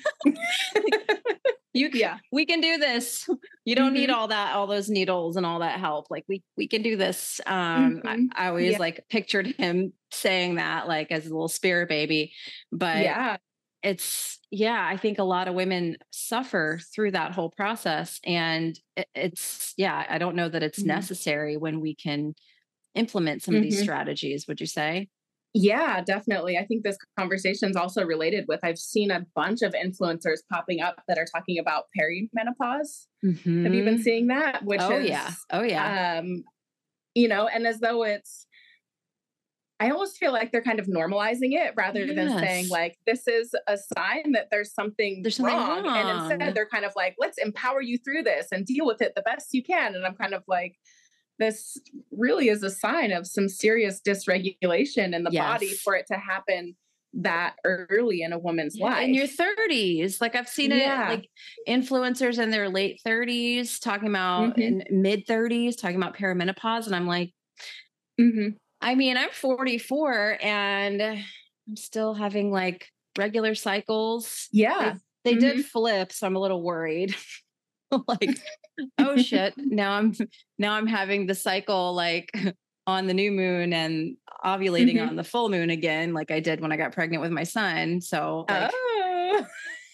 you can, yeah. we can do this. You don't mm-hmm. need all that, all those needles and all that help. Like we, we can do this. Um, mm-hmm. I, I always yeah. like pictured him saying that like as a little spirit baby, but yeah, it's, yeah, I think a lot of women suffer through that whole process, and it, it's, yeah, I don't know that it's mm-hmm. necessary when we can implement some mm-hmm. of these strategies, would you say? Yeah, definitely. I think this conversation is also related with, I've seen a bunch of influencers popping up that are talking about perimenopause. Mm-hmm. Have you been seeing that? Which oh, is, yeah. Oh, yeah. Um, you know, and as though it's, I almost feel like they're kind of normalizing it rather yes. than saying like, this is a sign that there's something, there's something wrong. wrong. And instead they're kind of like, let's empower you through this and deal with it the best you can. And I'm kind of like, this really is a sign of some serious dysregulation in the yes. body for it to happen that early in a woman's yeah, life. In your thirties. Like I've seen yeah. it, like influencers in their late thirties talking about mm-hmm. in mid thirties, talking about perimenopause. And I'm like, mm-hmm. I mean, I'm forty-four and I'm still having like regular cycles. Yeah. They, they mm-hmm. did flip, so I'm a little worried. Like, oh shit. Now I'm now I'm having the cycle like on the new moon and ovulating mm-hmm. on the full moon again, like I did when I got pregnant with my son. So like oh.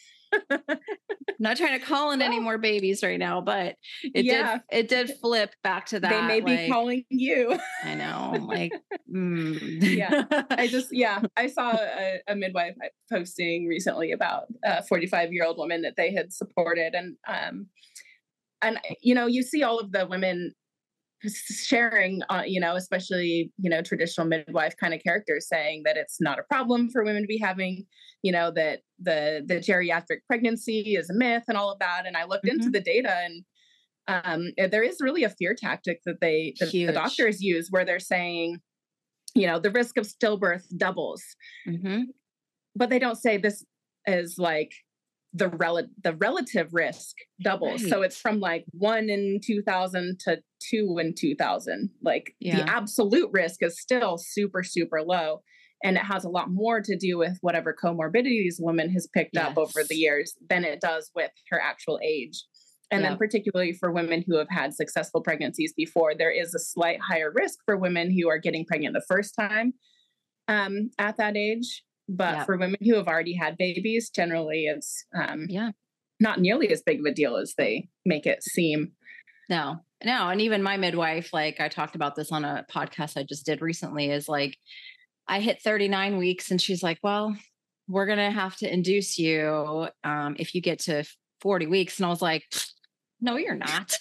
not trying to call in any more babies right now, but it yeah. did it did flip back to that. They may be like, calling you. I know. Like mm. yeah. I just yeah. I saw a, a midwife posting recently about a forty-five year old woman that they had supported, and um and you know, you see all of the women sharing, uh, you know, especially, you know, traditional midwife kind of characters saying that it's not a problem for women to be having, you know, that the the geriatric pregnancy is a myth and all of that. And I looked mm-hmm. into the data, and um, there is really a fear tactic that they that the doctors use where they're saying, you know, the risk of stillbirth doubles, mm-hmm. but they don't say this is like the rel- the relative risk doubles. Right. So it's from like one in two thousand to two in two thousand. Like yeah. the absolute risk is still super, super low. And it has a lot more to do with whatever comorbidities a woman has picked yes. up over the years than it does with her actual age. And yeah. then particularly for women who have had successful pregnancies before, there is a slight higher risk for women who are getting pregnant the first time um, at that age. But yeah. for women who have already had babies, generally it's um, yeah. not nearly as big of a deal as they make it seem. No, no. And even my midwife, like I talked about this on a podcast I just did recently, is like, I hit thirty-nine weeks and she's like, well, we're going to have to induce you um, if you get to forty weeks. And I was like, no, you're not.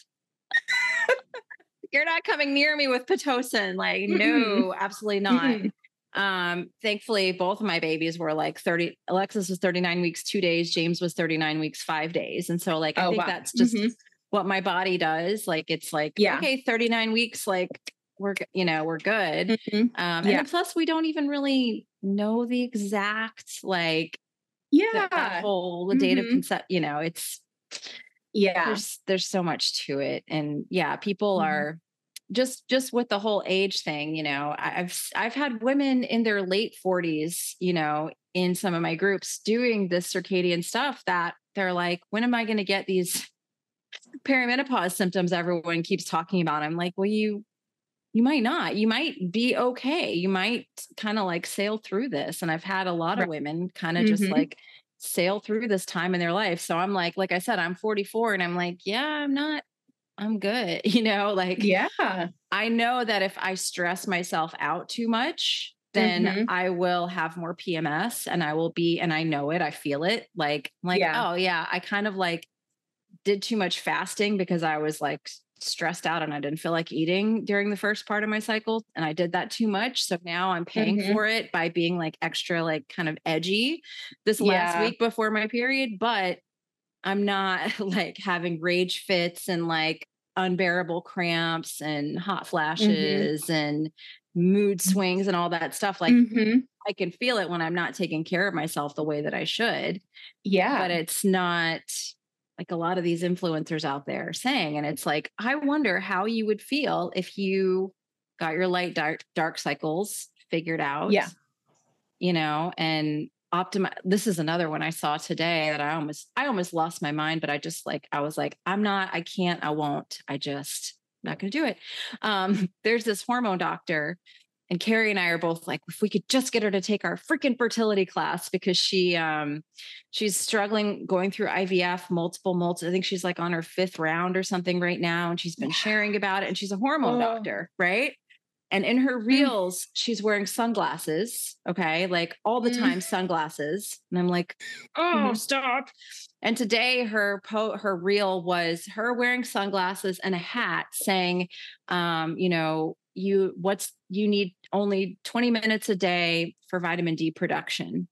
You're not coming near me with Pitocin. Like, mm-hmm. no, absolutely not. Mm-hmm. Um, thankfully, both of my babies were like thirty. Alexis was thirty-nine weeks, two days. James was thirty-nine weeks, five days. And so like, I oh, think wow. that's just mm-hmm. what my body does. Like, it's like, yeah. okay, thirty-nine weeks, like we're, you know, we're good. Mm-hmm. Um, and yeah. plus we don't even really know the exact, like, yeah, that, that whole, the mm-hmm. date of concept, you know, it's, yeah, there's, there's so much to it. And yeah, people mm-hmm. are, just, just with the whole age thing, you know, I've, I've had women in their late forties, you know, in some of my groups doing this circadian stuff that they're like, when am I going to get these perimenopause symptoms everyone keeps talking about? I'm like, well, you, you might not, you might be okay. You might kind of like sail through this. And I've had a lot of women kind of mm-hmm. just like sail through this time in their life. So I'm like, like I said, I'm forty-four and I'm like, yeah, I'm not, I'm good. You know, like, yeah, I know that if I stress myself out too much, then mm-hmm. I will have more P M S and I will be, and I know it, I feel it. Like, like, yeah. oh yeah, I kind of like did too much fasting because I was like stressed out and I didn't feel like eating during the first part of my cycle. And I did that too much. So now I'm paying mm-hmm. for it by being like extra, like kind of edgy this yeah. last week before my period, but I'm not like having rage fits and like unbearable cramps and hot flashes mm-hmm. and mood swings and all that stuff. Like mm-hmm. I can feel it when I'm not taking care of myself the way that I should. Yeah. But it's not like a lot of these influencers out there saying, and it's like, I wonder how you would feel if you got your light dark, dark cycles figured out. Yeah. You know, and optimize. This is another one I saw today that I almost, I almost lost my mind, but I just like, I was like, I'm not, I can't, I won't, I just not going to do it. Um, there's this hormone doctor and Carrie and I are both like, if we could just get her to take our freaking fertility class because she, um, she's struggling going through I V F multiple, multiple, I think she's like on her fifth round or something right now. And she's been sharing about it and she's a hormone oh. doctor. Right. And in her reels, mm. she's wearing sunglasses. Okay. Like all the time, mm. sunglasses. And I'm like, oh, mm. stop. And today her po her reel was her wearing sunglasses and a hat saying, um, you know, you, what's, you need only twenty minutes a day for vitamin D production.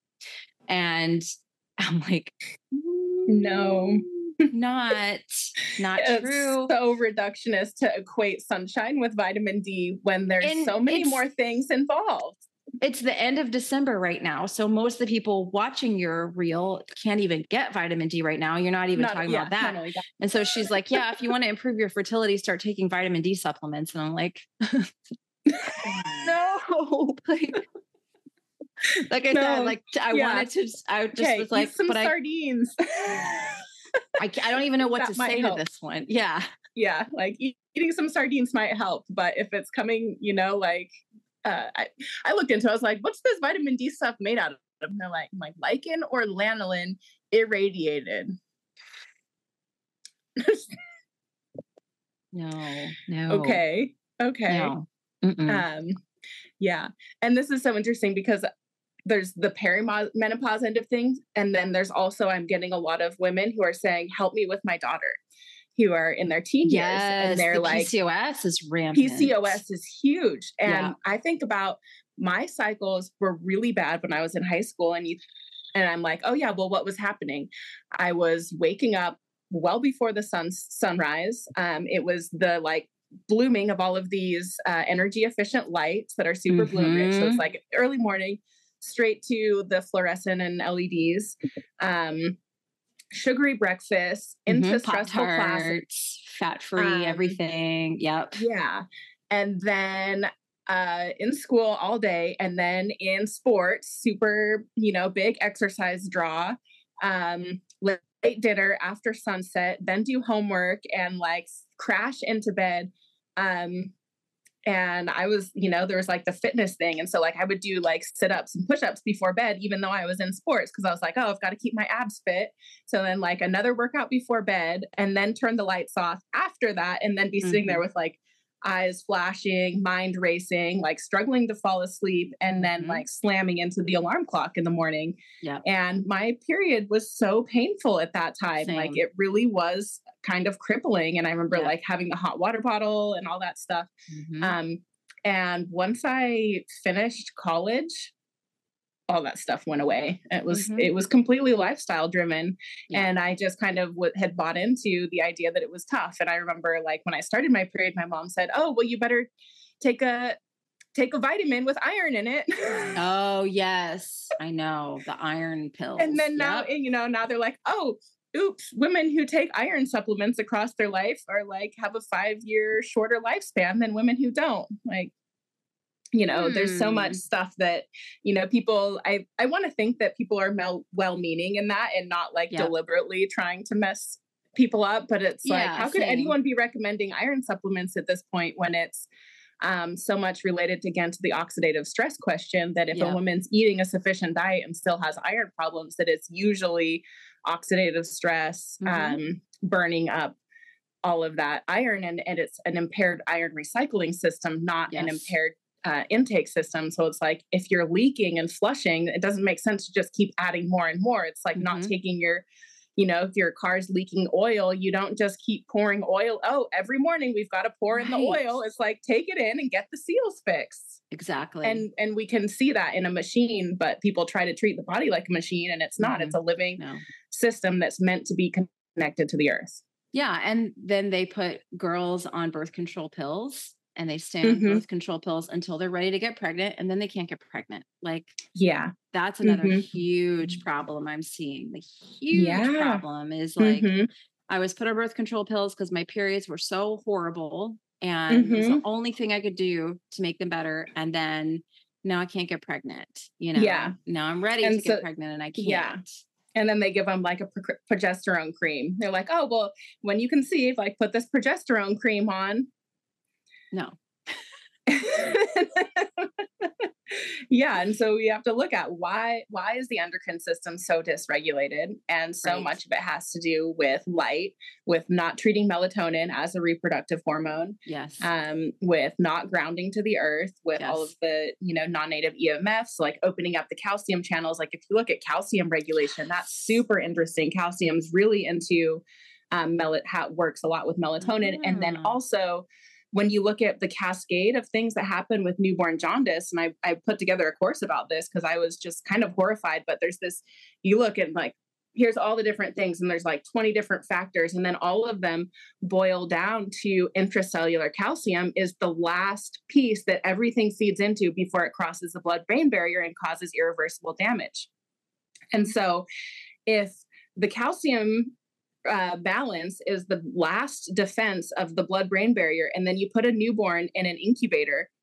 And I'm like, no. Not, not it's true. So reductionist to equate sunshine with vitamin D when there's and so many more things involved. It's the end of December right now. So most of the people watching your reel can't even get vitamin D right now. You're not even not, talking yeah, about that. that. And so she's like, yeah, if you want to improve your fertility, start taking vitamin D supplements. And I'm like, no, like, Like I No, said, like I yeah. wanted to, I just Okay, was like, eat some but I, sardines. I, ca- I don't even know what That to might say help. to this one. Yeah. Yeah, like eat, eating some sardines might help, but if it's coming, you know, like uh, I, I looked into it, I was like, what's this vitamin D stuff made out of? And they're like, like lichen or lanolin irradiated. No, no. Okay. Okay. No. Mm-mm. Um, yeah. And this is so interesting because there's the perimenopause end of things. And then there's also, I'm getting a lot of women who are saying, help me with my daughter, who are in their teen Yes, years. And they're the like, P C O S is rampant. P C O S is huge. And Yeah. I think about my cycles were really bad when I was in high school. And you, and I'm like, oh yeah, well, what was happening? I was waking up well before the sun's sunrise. Um, it was the like blooming of all of these uh, energy efficient lights that are super Mm-hmm. bloom rich. So it's like early morning, straight to the fluorescent and L E Ds. Um, sugary breakfast, into Mm-hmm. stressful classes, fat free, um, everything. Yep. Yeah. And then uh, in school all day, and then in sports, super, you know, big exercise draw, um, late dinner after sunset, then do homework and like crash into bed. Um, and I was, you know, there was like the fitness thing. And so like, I would do like sit-ups and push-ups before bed, even though I was in sports. Cause I was like, oh, I've got to keep my abs fit. So then like another workout before bed, and then turn the lights off after that. And then be mm-hmm. sitting there with like eyes flashing, mind racing, like struggling to fall asleep, and then mm-hmm. like slamming into the alarm clock in the morning. Yeah. And my period was so painful at that time. Same. Like it really was kind of crippling. And I remember yeah. like having the hot water bottle and all that stuff. Mm-hmm. Um, and once I finished college, all that stuff went away. It was, mm-hmm. it was completely lifestyle driven. Yeah. And I just kind of w- had bought into the idea that it was tough. And I remember like when I started my period, my mom said, oh, well, you better take a, take a vitamin with iron in it. Oh yes. I know, the iron pills. And then now, yep. you know, now they're like, oh, oops, women who take iron supplements across their life are like, have a five year shorter lifespan than women who don't. Like, you know, hmm. there's so much stuff that, you know, people, I, I want to think that people are mel- well-meaning in that and not like yep. deliberately trying to mess people up. But it's yeah, like, how could same. anyone be recommending iron supplements at this point when it's um, so much related to, again, to the oxidative stress question, that if yep. a woman's eating a sufficient diet and still has iron problems, that it's usually oxidative stress, mm-hmm. um, burning up all of that iron. And, and it's an impaired iron recycling system, not yes. an impaired Uh, intake system. So it's like, if you're leaking and flushing, it doesn't make sense to just keep adding more and more. It's like mm-hmm. not taking your, you know, if your car's leaking oil, you don't just keep pouring oil. Oh, every morning we've got to pour right. in the oil. It's like, take it in and get the seals fixed. Exactly. And, and we can see that in a machine, but people try to treat the body like a machine, and it's not, mm-hmm. it's a living no. system that's meant to be connected to the earth. Yeah. And then they put girls on birth control pills. And they stay on mm-hmm. birth control pills until they're ready to get pregnant, and then they can't get pregnant. Like, yeah, that's another mm-hmm. huge problem I'm seeing. The huge yeah. problem is like, mm-hmm. I was put on birth control pills because my periods were so horrible, and mm-hmm. it was the only thing I could do to make them better. And then now I can't get pregnant. You know, yeah. now I'm ready and to so, get pregnant, and I can't. Yeah. And then they give them like a pro- progesterone cream. They're like, oh, well, when you conceive, like put this progesterone cream on. No. Yeah. And so we have to look at why, why is the endocrine system so dysregulated? And so right. much of it has to do with light, with not treating melatonin as a reproductive hormone. Yes. Um, with not grounding to the earth, with yes. all of the, you know, non-native E M Fs, like opening up the calcium channels. Like if you look at calcium regulation, that's super interesting. Calcium's really into, um, mel- how it works a lot with melatonin. Mm. And then also, when you look at the cascade of things that happen with newborn jaundice, and I, I put together a course about this because I was just kind of horrified, but there's this, you look at like, here's all the different things, and there's like twenty different factors. And then all of them boil down to intracellular calcium is the last piece that everything feeds into before it crosses the blood-brain barrier and causes irreversible damage. And so if the calcium Uh, balance is the last defense of the blood-brain barrier, and then you put a newborn in an incubator,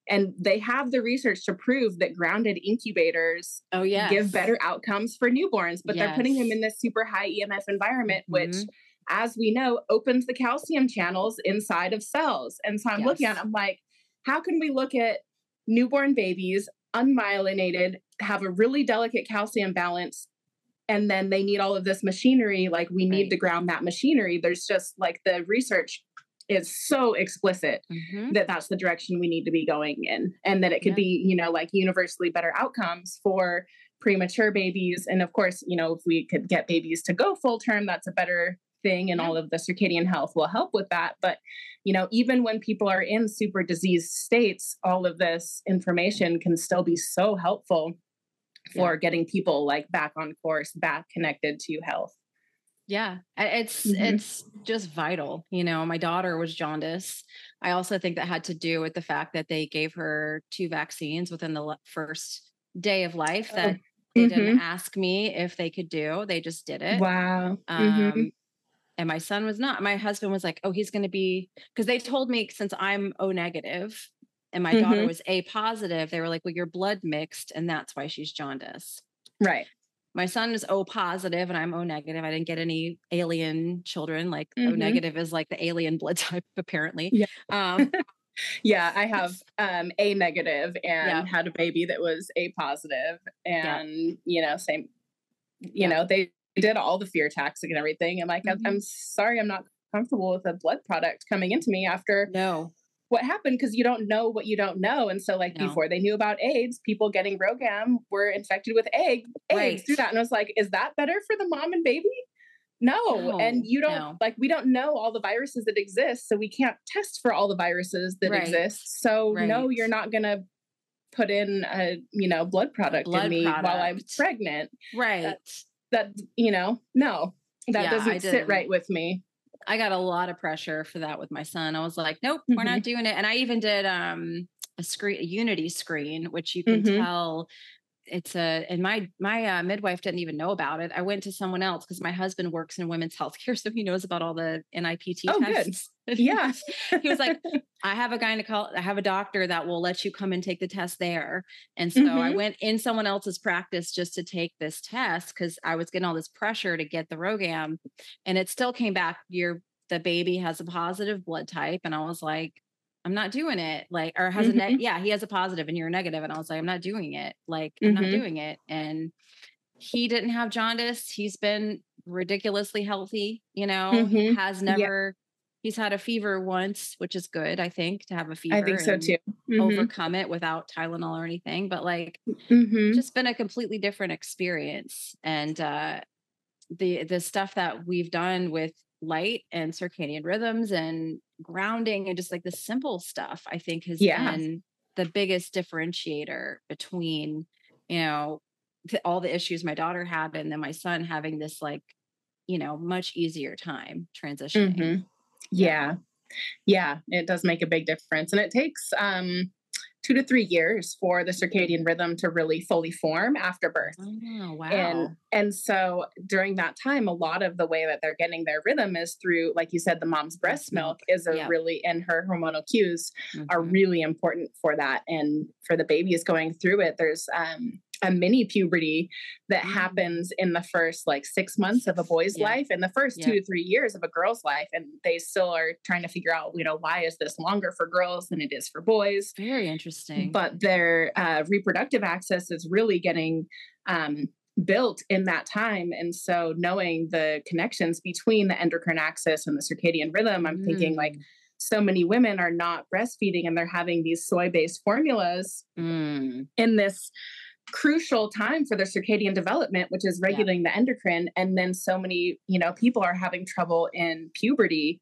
And they have the research to prove that grounded incubators oh, yes. give better outcomes for newborns, but yes. they're putting them in this super high E M F environment, mm-hmm. which, as we know, opens the calcium channels inside of cells. And so I'm yes. looking at it, I'm like, how can we look at newborn babies, unmyelinated, have a really delicate calcium balance, and then they need all of this machinery? Like, we need right. to ground that machinery. There's just like the research is so explicit mm-hmm. that that's the direction we need to be going in, and that it could yeah. be, you know, like universally better outcomes for premature babies. And of course, you know, if we could get babies to go full term, that's a better thing. And yeah. all of the circadian health will help with that. But, you know, even when people are in super diseased states, all of this information can still be so helpful for yeah. getting people like back on course, back connected to health. Yeah, it's mm-hmm. it's just vital. You know, my daughter was jaundice. I also think that had to do with the fact that they gave her two vaccines within the first day of life that oh. they mm-hmm. didn't ask me if they could do. They just did it. Wow. Um, mm-hmm. And my son was not. My husband was like, oh, he's going to be, because they told me, since I'm O negative and my mm-hmm. daughter was A positive, they were like, well, your blood mixed and that's why she's jaundice. Right. My son is O positive and I'm O negative. I didn't get any alien children. Like mm-hmm. O negative is like the alien blood type, apparently. Yeah. Um, yeah, I have um, A negative and yeah. had a baby that was A positive, and yeah. you know, same. You yeah. know, they did all the fear taxing and everything. I'm like, mm-hmm. I'm sorry, I'm not comfortable with a blood product coming into me after. No. What happened, because you don't know what you don't know. And so like no. before they knew about AIDS, people getting RhoGAM were infected with egg, eggs right. through that. And I was like, is that better for the mom and baby? No. no and you don't no. like, we don't know all the viruses that exist. So we can't test for all the viruses that right. exist. So right. no, you're not going to put in a, you know, blood product blood in me product. while I'm pregnant. Right. That, that you know, no, that yeah, doesn't sit right with me. I got a lot of pressure for that with my son. I was like, nope, mm-hmm. we're not doing it. And I even did um, a screen, a Unity screen, which you can mm-hmm. tell it's a, and my, my uh, midwife didn't even know about it. I went to someone else because my husband works in women's healthcare. So he knows about all the N I P T oh, tests. Good. Yeah. He was like, I have a gynecologist, I have a doctor that will let you come and take the test there. And so mm-hmm. I went in someone else's practice just to take this test because I was getting all this pressure to get the RhoGAM, and it still came back, your, the baby has a positive blood type. And I was like, I'm not doing it. Like, or has mm-hmm. a, neg- yeah, he has a positive and you're a negative. And I was like, I'm not doing it. Like, I'm mm-hmm. not doing it. And he didn't have jaundice. He's been ridiculously healthy, you know, mm-hmm. has never, yeah. he's had a fever once, which is good, I think, to have a fever. I think so too. Mm-hmm. Overcome it without Tylenol or anything, but like, mm-hmm. just been a completely different experience. And, uh, the, the stuff that we've done with light and circadian rhythms and grounding and just like the simple stuff, I think has yeah. been the biggest differentiator between, you know, th- all the issues my daughter had and then my son having this like, you know, much easier time transitioning. Mm-hmm. Yeah. Yeah. It does make a big difference. And it takes, um, two to three years for the circadian rhythm to really fully form after birth. Oh, wow. And, and so during that time, a lot of the way that they're getting their rhythm is through, like you said, the mom's breast milk is a yeah. really, and her hormonal cues mm-hmm. are really important for that. And for the babies going through it, there's, um, a mini puberty that mm. happens in the first like six months of a boy's yeah. life and the first yeah. two to three years of a girl's life. And they still are trying to figure out, you know, why is this longer for girls than it is for boys? Very interesting. But their uh, reproductive axis is really getting um, built in that time. And so knowing the connections between the endocrine axis and the circadian rhythm, I'm mm. thinking like, so many women are not breastfeeding and they're having these soy-based formulas mm. in this crucial time for their circadian development, which is regulating yeah. the endocrine. And then so many, you know, people are having trouble in puberty,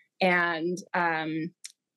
and um,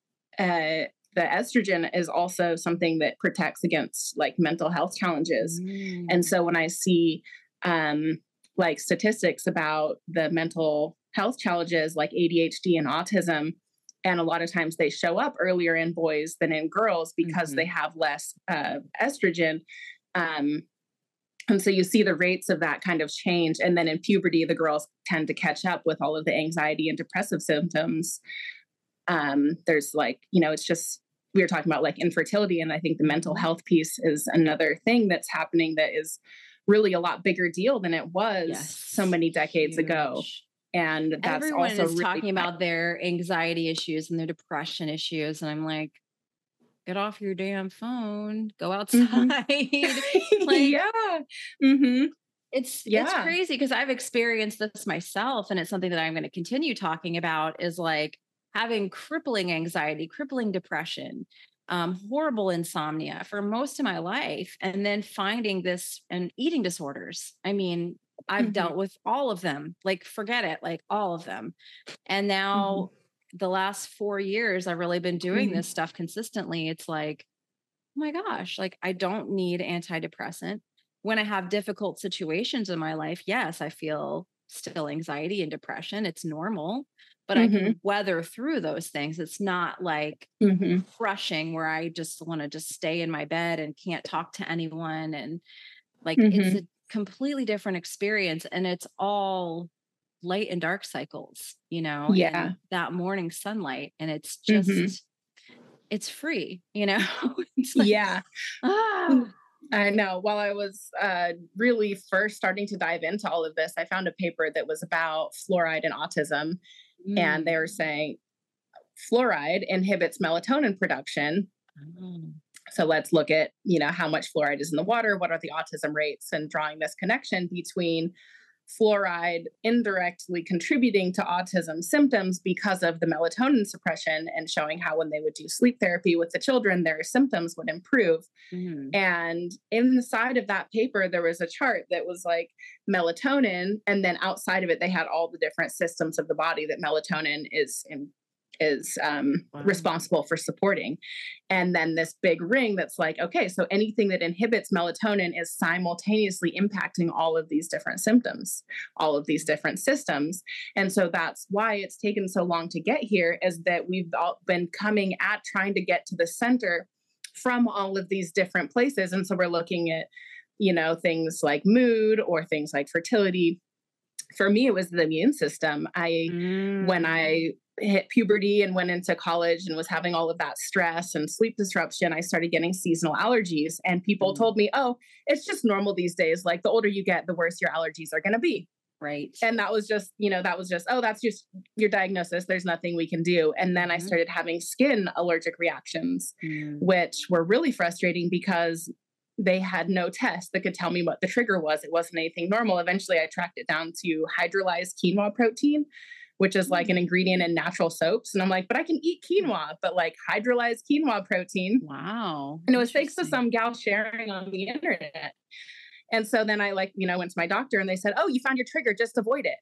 uh, the estrogen is also something that protects against like mental health challenges. Mm. And so when I see um, like statistics about the mental health challenges like A D H D and autism, and a lot of times they show up earlier in boys than in girls because mm-hmm. they have less uh, estrogen. Um, and so you see the rates of that kind of change. And then in puberty, the girls tend to catch up with all of the anxiety and depressive symptoms. Um, there's like, you know, it's just we were talking about like infertility. And I think the mental health piece is another thing that's happening that is really a lot bigger deal than it was Yes. so many decades Huge. ago. And that's Everyone also is really talking about their anxiety issues and their depression issues. And I'm like, get off your damn phone, go outside. Mm-hmm. Like, yeah. Mm-hmm. It's, yeah. it's crazy because I've experienced this myself. And it's something that I'm going to continue talking about is like having crippling anxiety, crippling depression, um, horrible insomnia for most of my life. And then finding this and eating disorders. I mean, I've Mm-hmm. dealt with all of them, like, forget it, like all of them. And now mm-hmm. the last four years, I've really been doing mm-hmm. this stuff consistently. It's like, oh my gosh, like I don't need antidepressant. When I have difficult situations in my life, yes, I feel still anxiety and depression. It's normal, but mm-hmm. I can weather through those things. It's not like mm-hmm. crushing where I just want to just stay in my bed and can't talk to anyone. And like, mm-hmm. it's a completely different experience. And it's all light and dark cycles, you know, yeah. and that morning sunlight. And it's just, mm-hmm. it's free, you know? It's like, yeah. Ah. I know. While I was uh, really first starting to dive into all of this, I found a paper that was about fluoride and autism. Mm. And they were saying fluoride inhibits melatonin production. Mm. So let's look at, you know, how much fluoride is in the water, what are the autism rates, and drawing this connection between fluoride indirectly contributing to autism symptoms because of the melatonin suppression, and showing how when they would do sleep therapy with the children, their symptoms would improve. Mm-hmm. And inside of that paper, there was a chart that was like melatonin. And then outside of it, they had all the different systems of the body that melatonin is in, is um, wow. responsible for supporting. And then this big ring that's like, okay, so anything that inhibits melatonin is simultaneously impacting all of these different symptoms, all of these different systems. And so that's why it's taken so long to get here, is that we've all been coming at trying to get to the center from all of these different places. And so we're looking at, you know, things like mood or things like fertility. For me, it was the immune system. I, mm. when I hit puberty and went into college and was having all of that stress and sleep disruption, I started getting seasonal allergies. And people mm. told me, oh, it's just normal these days. Like the older you get, the worse your allergies are going to be. Right. And that was just, you know, that was just, oh, that's just your diagnosis. There's nothing we can do. And then mm-hmm. I started having skin allergic reactions, mm. which were really frustrating because they had no test that could tell me what the trigger was. It wasn't anything normal. Eventually I tracked it down to hydrolyzed quinoa protein, which is like an ingredient in natural soaps. And I'm like, but I can eat quinoa, but like hydrolyzed quinoa protein. Wow. And it was thanks to some gal sharing on the internet. And so then I like, you know, went to my doctor and they said, oh, you found your trigger, just avoid it.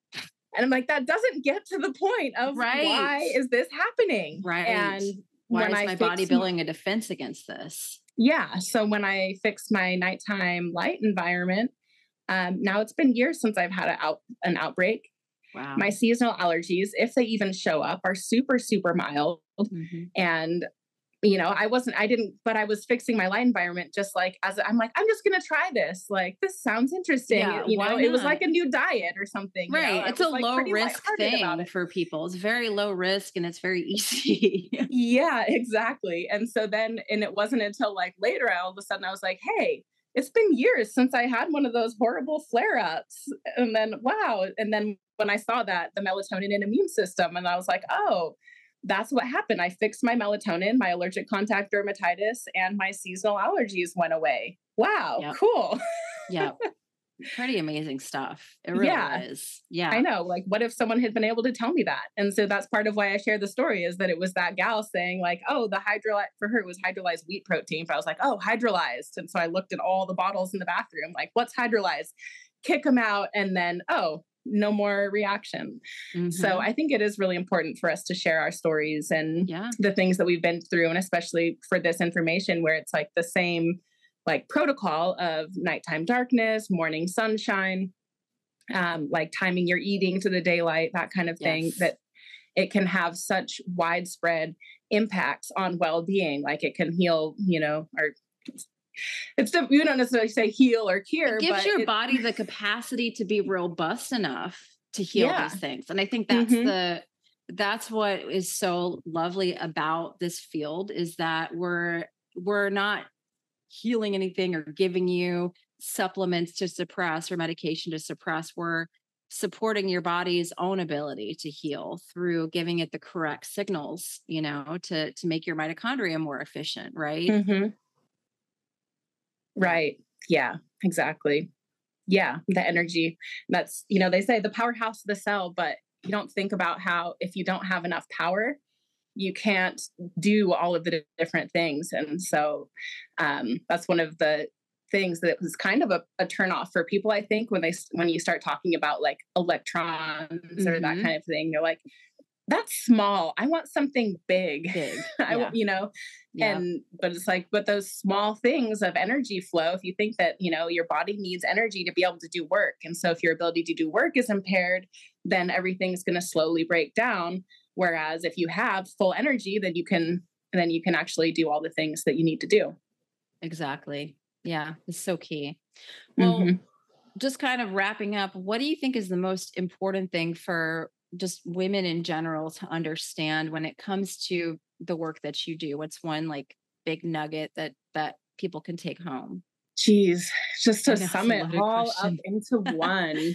And I'm like, that doesn't get to the point of right. why is this happening? Right. And why when is I my body building my, a defense against this? Yeah. So when I fixed my nighttime light environment, um, now it's been years since I've had a out, an outbreak. Wow. My seasonal allergies, if they even show up, are super, super mild. Mm-hmm. And, you know, I wasn't, I didn't, but I was fixing my light environment just like, as I'm like, I'm just going to try this. Like, this sounds interesting. Yeah, you know, not? It was like a new diet or something. Right. You know? It's a like low risk thing for people. It's very low risk and it's very easy. Yeah, exactly. And so then, and it wasn't until like later, all of a sudden I was like, hey, it's been years since I had one of those horrible flare-ups. And then, wow. And then when I saw that, the melatonin and immune system, and I was like, oh, that's what happened. I fixed my melatonin, my allergic contact dermatitis, and my seasonal allergies went away. Wow. Yep. Cool. Yeah. Pretty amazing stuff. It really yeah. is. Yeah. I know. Like, what if someone had been able to tell me that? And so that's part of why I share the story, is that it was that gal saying like, oh, the hydrolyzed, for her, it was hydrolyzed wheat protein. But I was like, oh, hydrolyzed. And so I looked at all the bottles in the bathroom, like, what's hydrolyzed? Kick them out. And then, oh, no more reaction. Mm-hmm. So I think it is really important for us to share our stories and yeah. the things that we've been through. And especially for this information where it's like the same like protocol of nighttime darkness, morning sunshine, um, like timing your eating to the daylight, that kind of thing, yes. that it can have such widespread impacts on well-being. Like it can heal, you know, or it's, you don't necessarily say heal or cure. It gives but your it, body the capacity to be robust enough to heal yeah. these things. And I think that's mm-hmm. the, that's what is so lovely about this field, is that we're, we're not healing anything or giving you supplements to suppress or medication to suppress. We're supporting your body's own ability to heal through giving it the correct signals, you know, to, to make your mitochondria more efficient. Right. Mm-hmm. Right. Yeah, exactly. Yeah. The energy that's, you know, they say the powerhouse of the cell, but you don't think about how, if you don't have enough power, you can't do all of the different things. And so um, that's one of the things that was kind of a, a turnoff for people, I think, when they, when you start talking about like electrons mm-hmm. or that kind of thing, you're like, that's small. I want something big. Big. I Yeah. want, you know, yeah. and, but it's like, but those small things of energy flow, if you think that, you know, your body needs energy to be able to do work. And so if your ability to do work is impaired, then everything's going to slowly break down. Whereas if you have full energy, then you can, then you can actually do all the things that you need to do. Exactly. Yeah. It's so key. Well, mm-hmm. just kind of wrapping up, what do you think is the most important thing for just women in general to understand when it comes to the work that you do? What's one like big nugget that, that people can take home? Geez, just to sum it all up into one.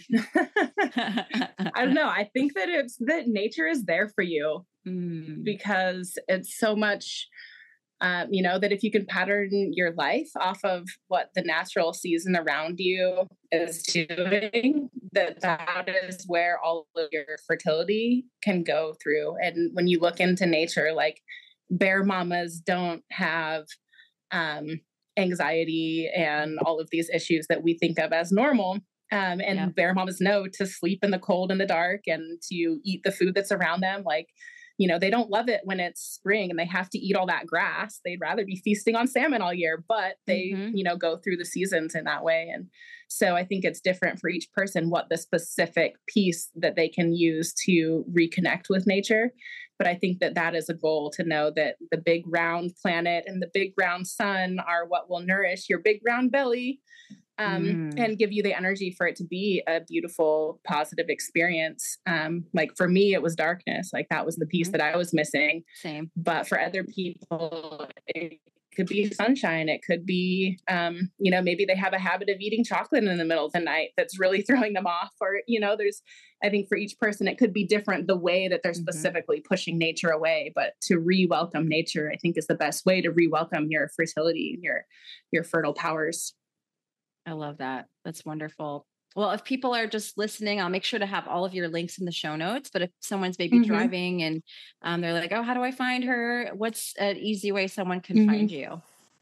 I don't know. I think that it's that nature is there for you mm. because it's so much, um, you know, that if you can pattern your life off of what the natural season around you is doing, that that is where all of your fertility can go through. And when you look into nature, like bear mamas don't have, um, anxiety and all of these issues that we think of as normal. Um, and yeah. bear mamas know to sleep in the cold and the dark and to eat the food that's around them. Like, you know, they don't love it when it's spring and they have to eat all that grass. They'd rather be feasting on salmon all year, but they, mm-hmm. you know, go through the seasons in that way. And so I think it's different for each person, what the specific piece that they can use to reconnect with nature. But I think that that is a goal, to know that the big round planet and the big round sun are what will nourish your big round belly um, mm. and give you the energy for it to be a beautiful, positive experience. Um, like for me, it was darkness. Like that was the piece mm-hmm. that I was missing. Same. But for other people, it could be sunshine. It could be, um, you know, maybe they have a habit of eating chocolate in the middle of the night that's really throwing them off. Or, you know, there's, I think for each person, it could be different the way that they're mm-hmm. specifically pushing nature away. But to re-welcome nature, I think is the best way to re-welcome your fertility and your, your fertile powers. I love that. That's wonderful. Well, if people are just listening, I'll make sure to have all of your links in the show notes. But if someone's maybe mm-hmm. driving and um, they're like, oh, how do I find her? What's an easy way someone can mm-hmm. find you?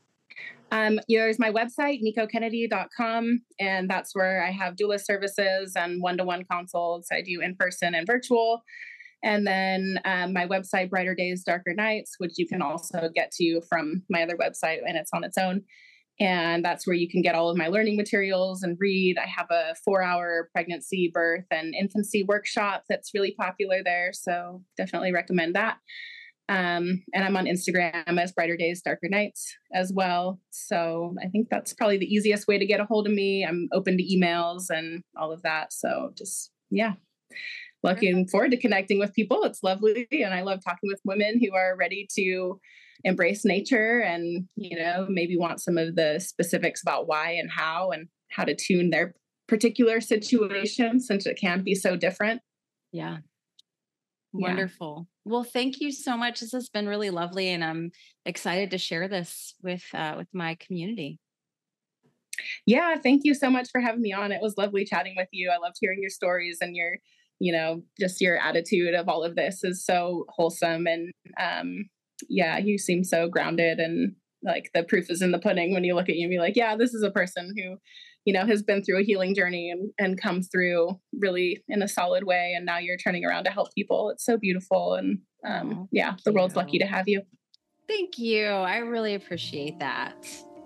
Um, there's my website, nico kennedy dot com. And that's where I have doula services and one-to-one consults. I do in-person and virtual. And then um, my website, Brighter Days, Darker Nights, which you can also get to from my other website, and it's on its own. And that's where you can get all of my learning materials and read. I have a four hour pregnancy, birth, and infancy workshop that's really popular there. So definitely recommend that. Um, and I'm on Instagram as Brighter Days, Darker Nights as well. So I think that's probably the easiest way to get a hold of me. I'm open to emails and all of that. So just, yeah, looking forward to connecting with people. It's lovely. And I love talking with women who are ready to embrace nature and, you know, maybe want some of the specifics about why and how and how to tune their particular situation, since it can be so different. Yeah. Wonderful. Yeah. Well, thank you so much. This has been really lovely. And I'm excited to share this with, uh, with my community. Yeah. Thank you so much for having me on. It was lovely chatting with you. I loved hearing your stories, and your, you know, just your attitude of all of this is so wholesome. And, um, yeah, you seem so grounded, and like the proof is in the pudding when you look at you and be like, yeah, this is a person who, you know, has been through a healing journey and, and come through really in a solid way. And now you're turning around to help people. It's so beautiful. And um, oh, yeah, the world's lucky to have you. Thank you. I really appreciate that.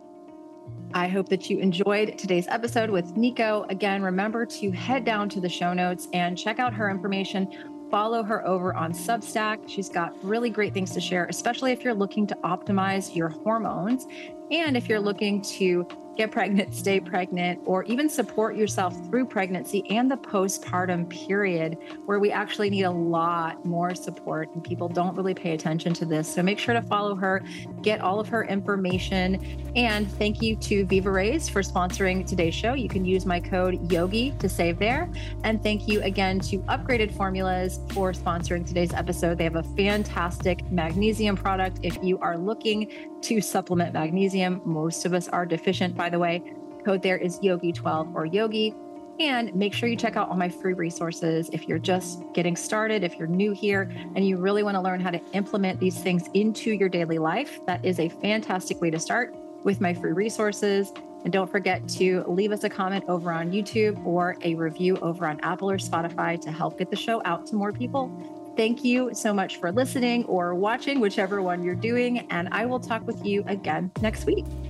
I hope that you enjoyed today's episode with Nico. Again, remember to head down to the show notes and check out her information. Follow her over on Substack. She's got really great things to share, especially if you're looking to optimize your hormones and if you're looking to get pregnant, stay pregnant, or even support yourself through pregnancy and the postpartum period, where we actually need a lot more support and people don't really pay attention to this. So make sure to follow her, get all of her information. And thank you to Viva Rays for sponsoring today's show. You can use my code YOGI to save there. And thank you again to Upgraded Formulas for sponsoring today's episode. They have a fantastic magnesium product. If you are looking to supplement magnesium, most of us are deficient, by the way. Code there is yogi twelve or yogi. And make sure you check out all my free resources if you're just getting started, if you're new here and you really want to learn how to implement these things into your daily life. That is a fantastic way to start with my free resources. And don't forget to leave us a comment over on YouTube or a review over on Apple or Spotify to help get the show out to more people. Thank you so much for listening or watching, whichever one you're doing. And I will talk with you again next week.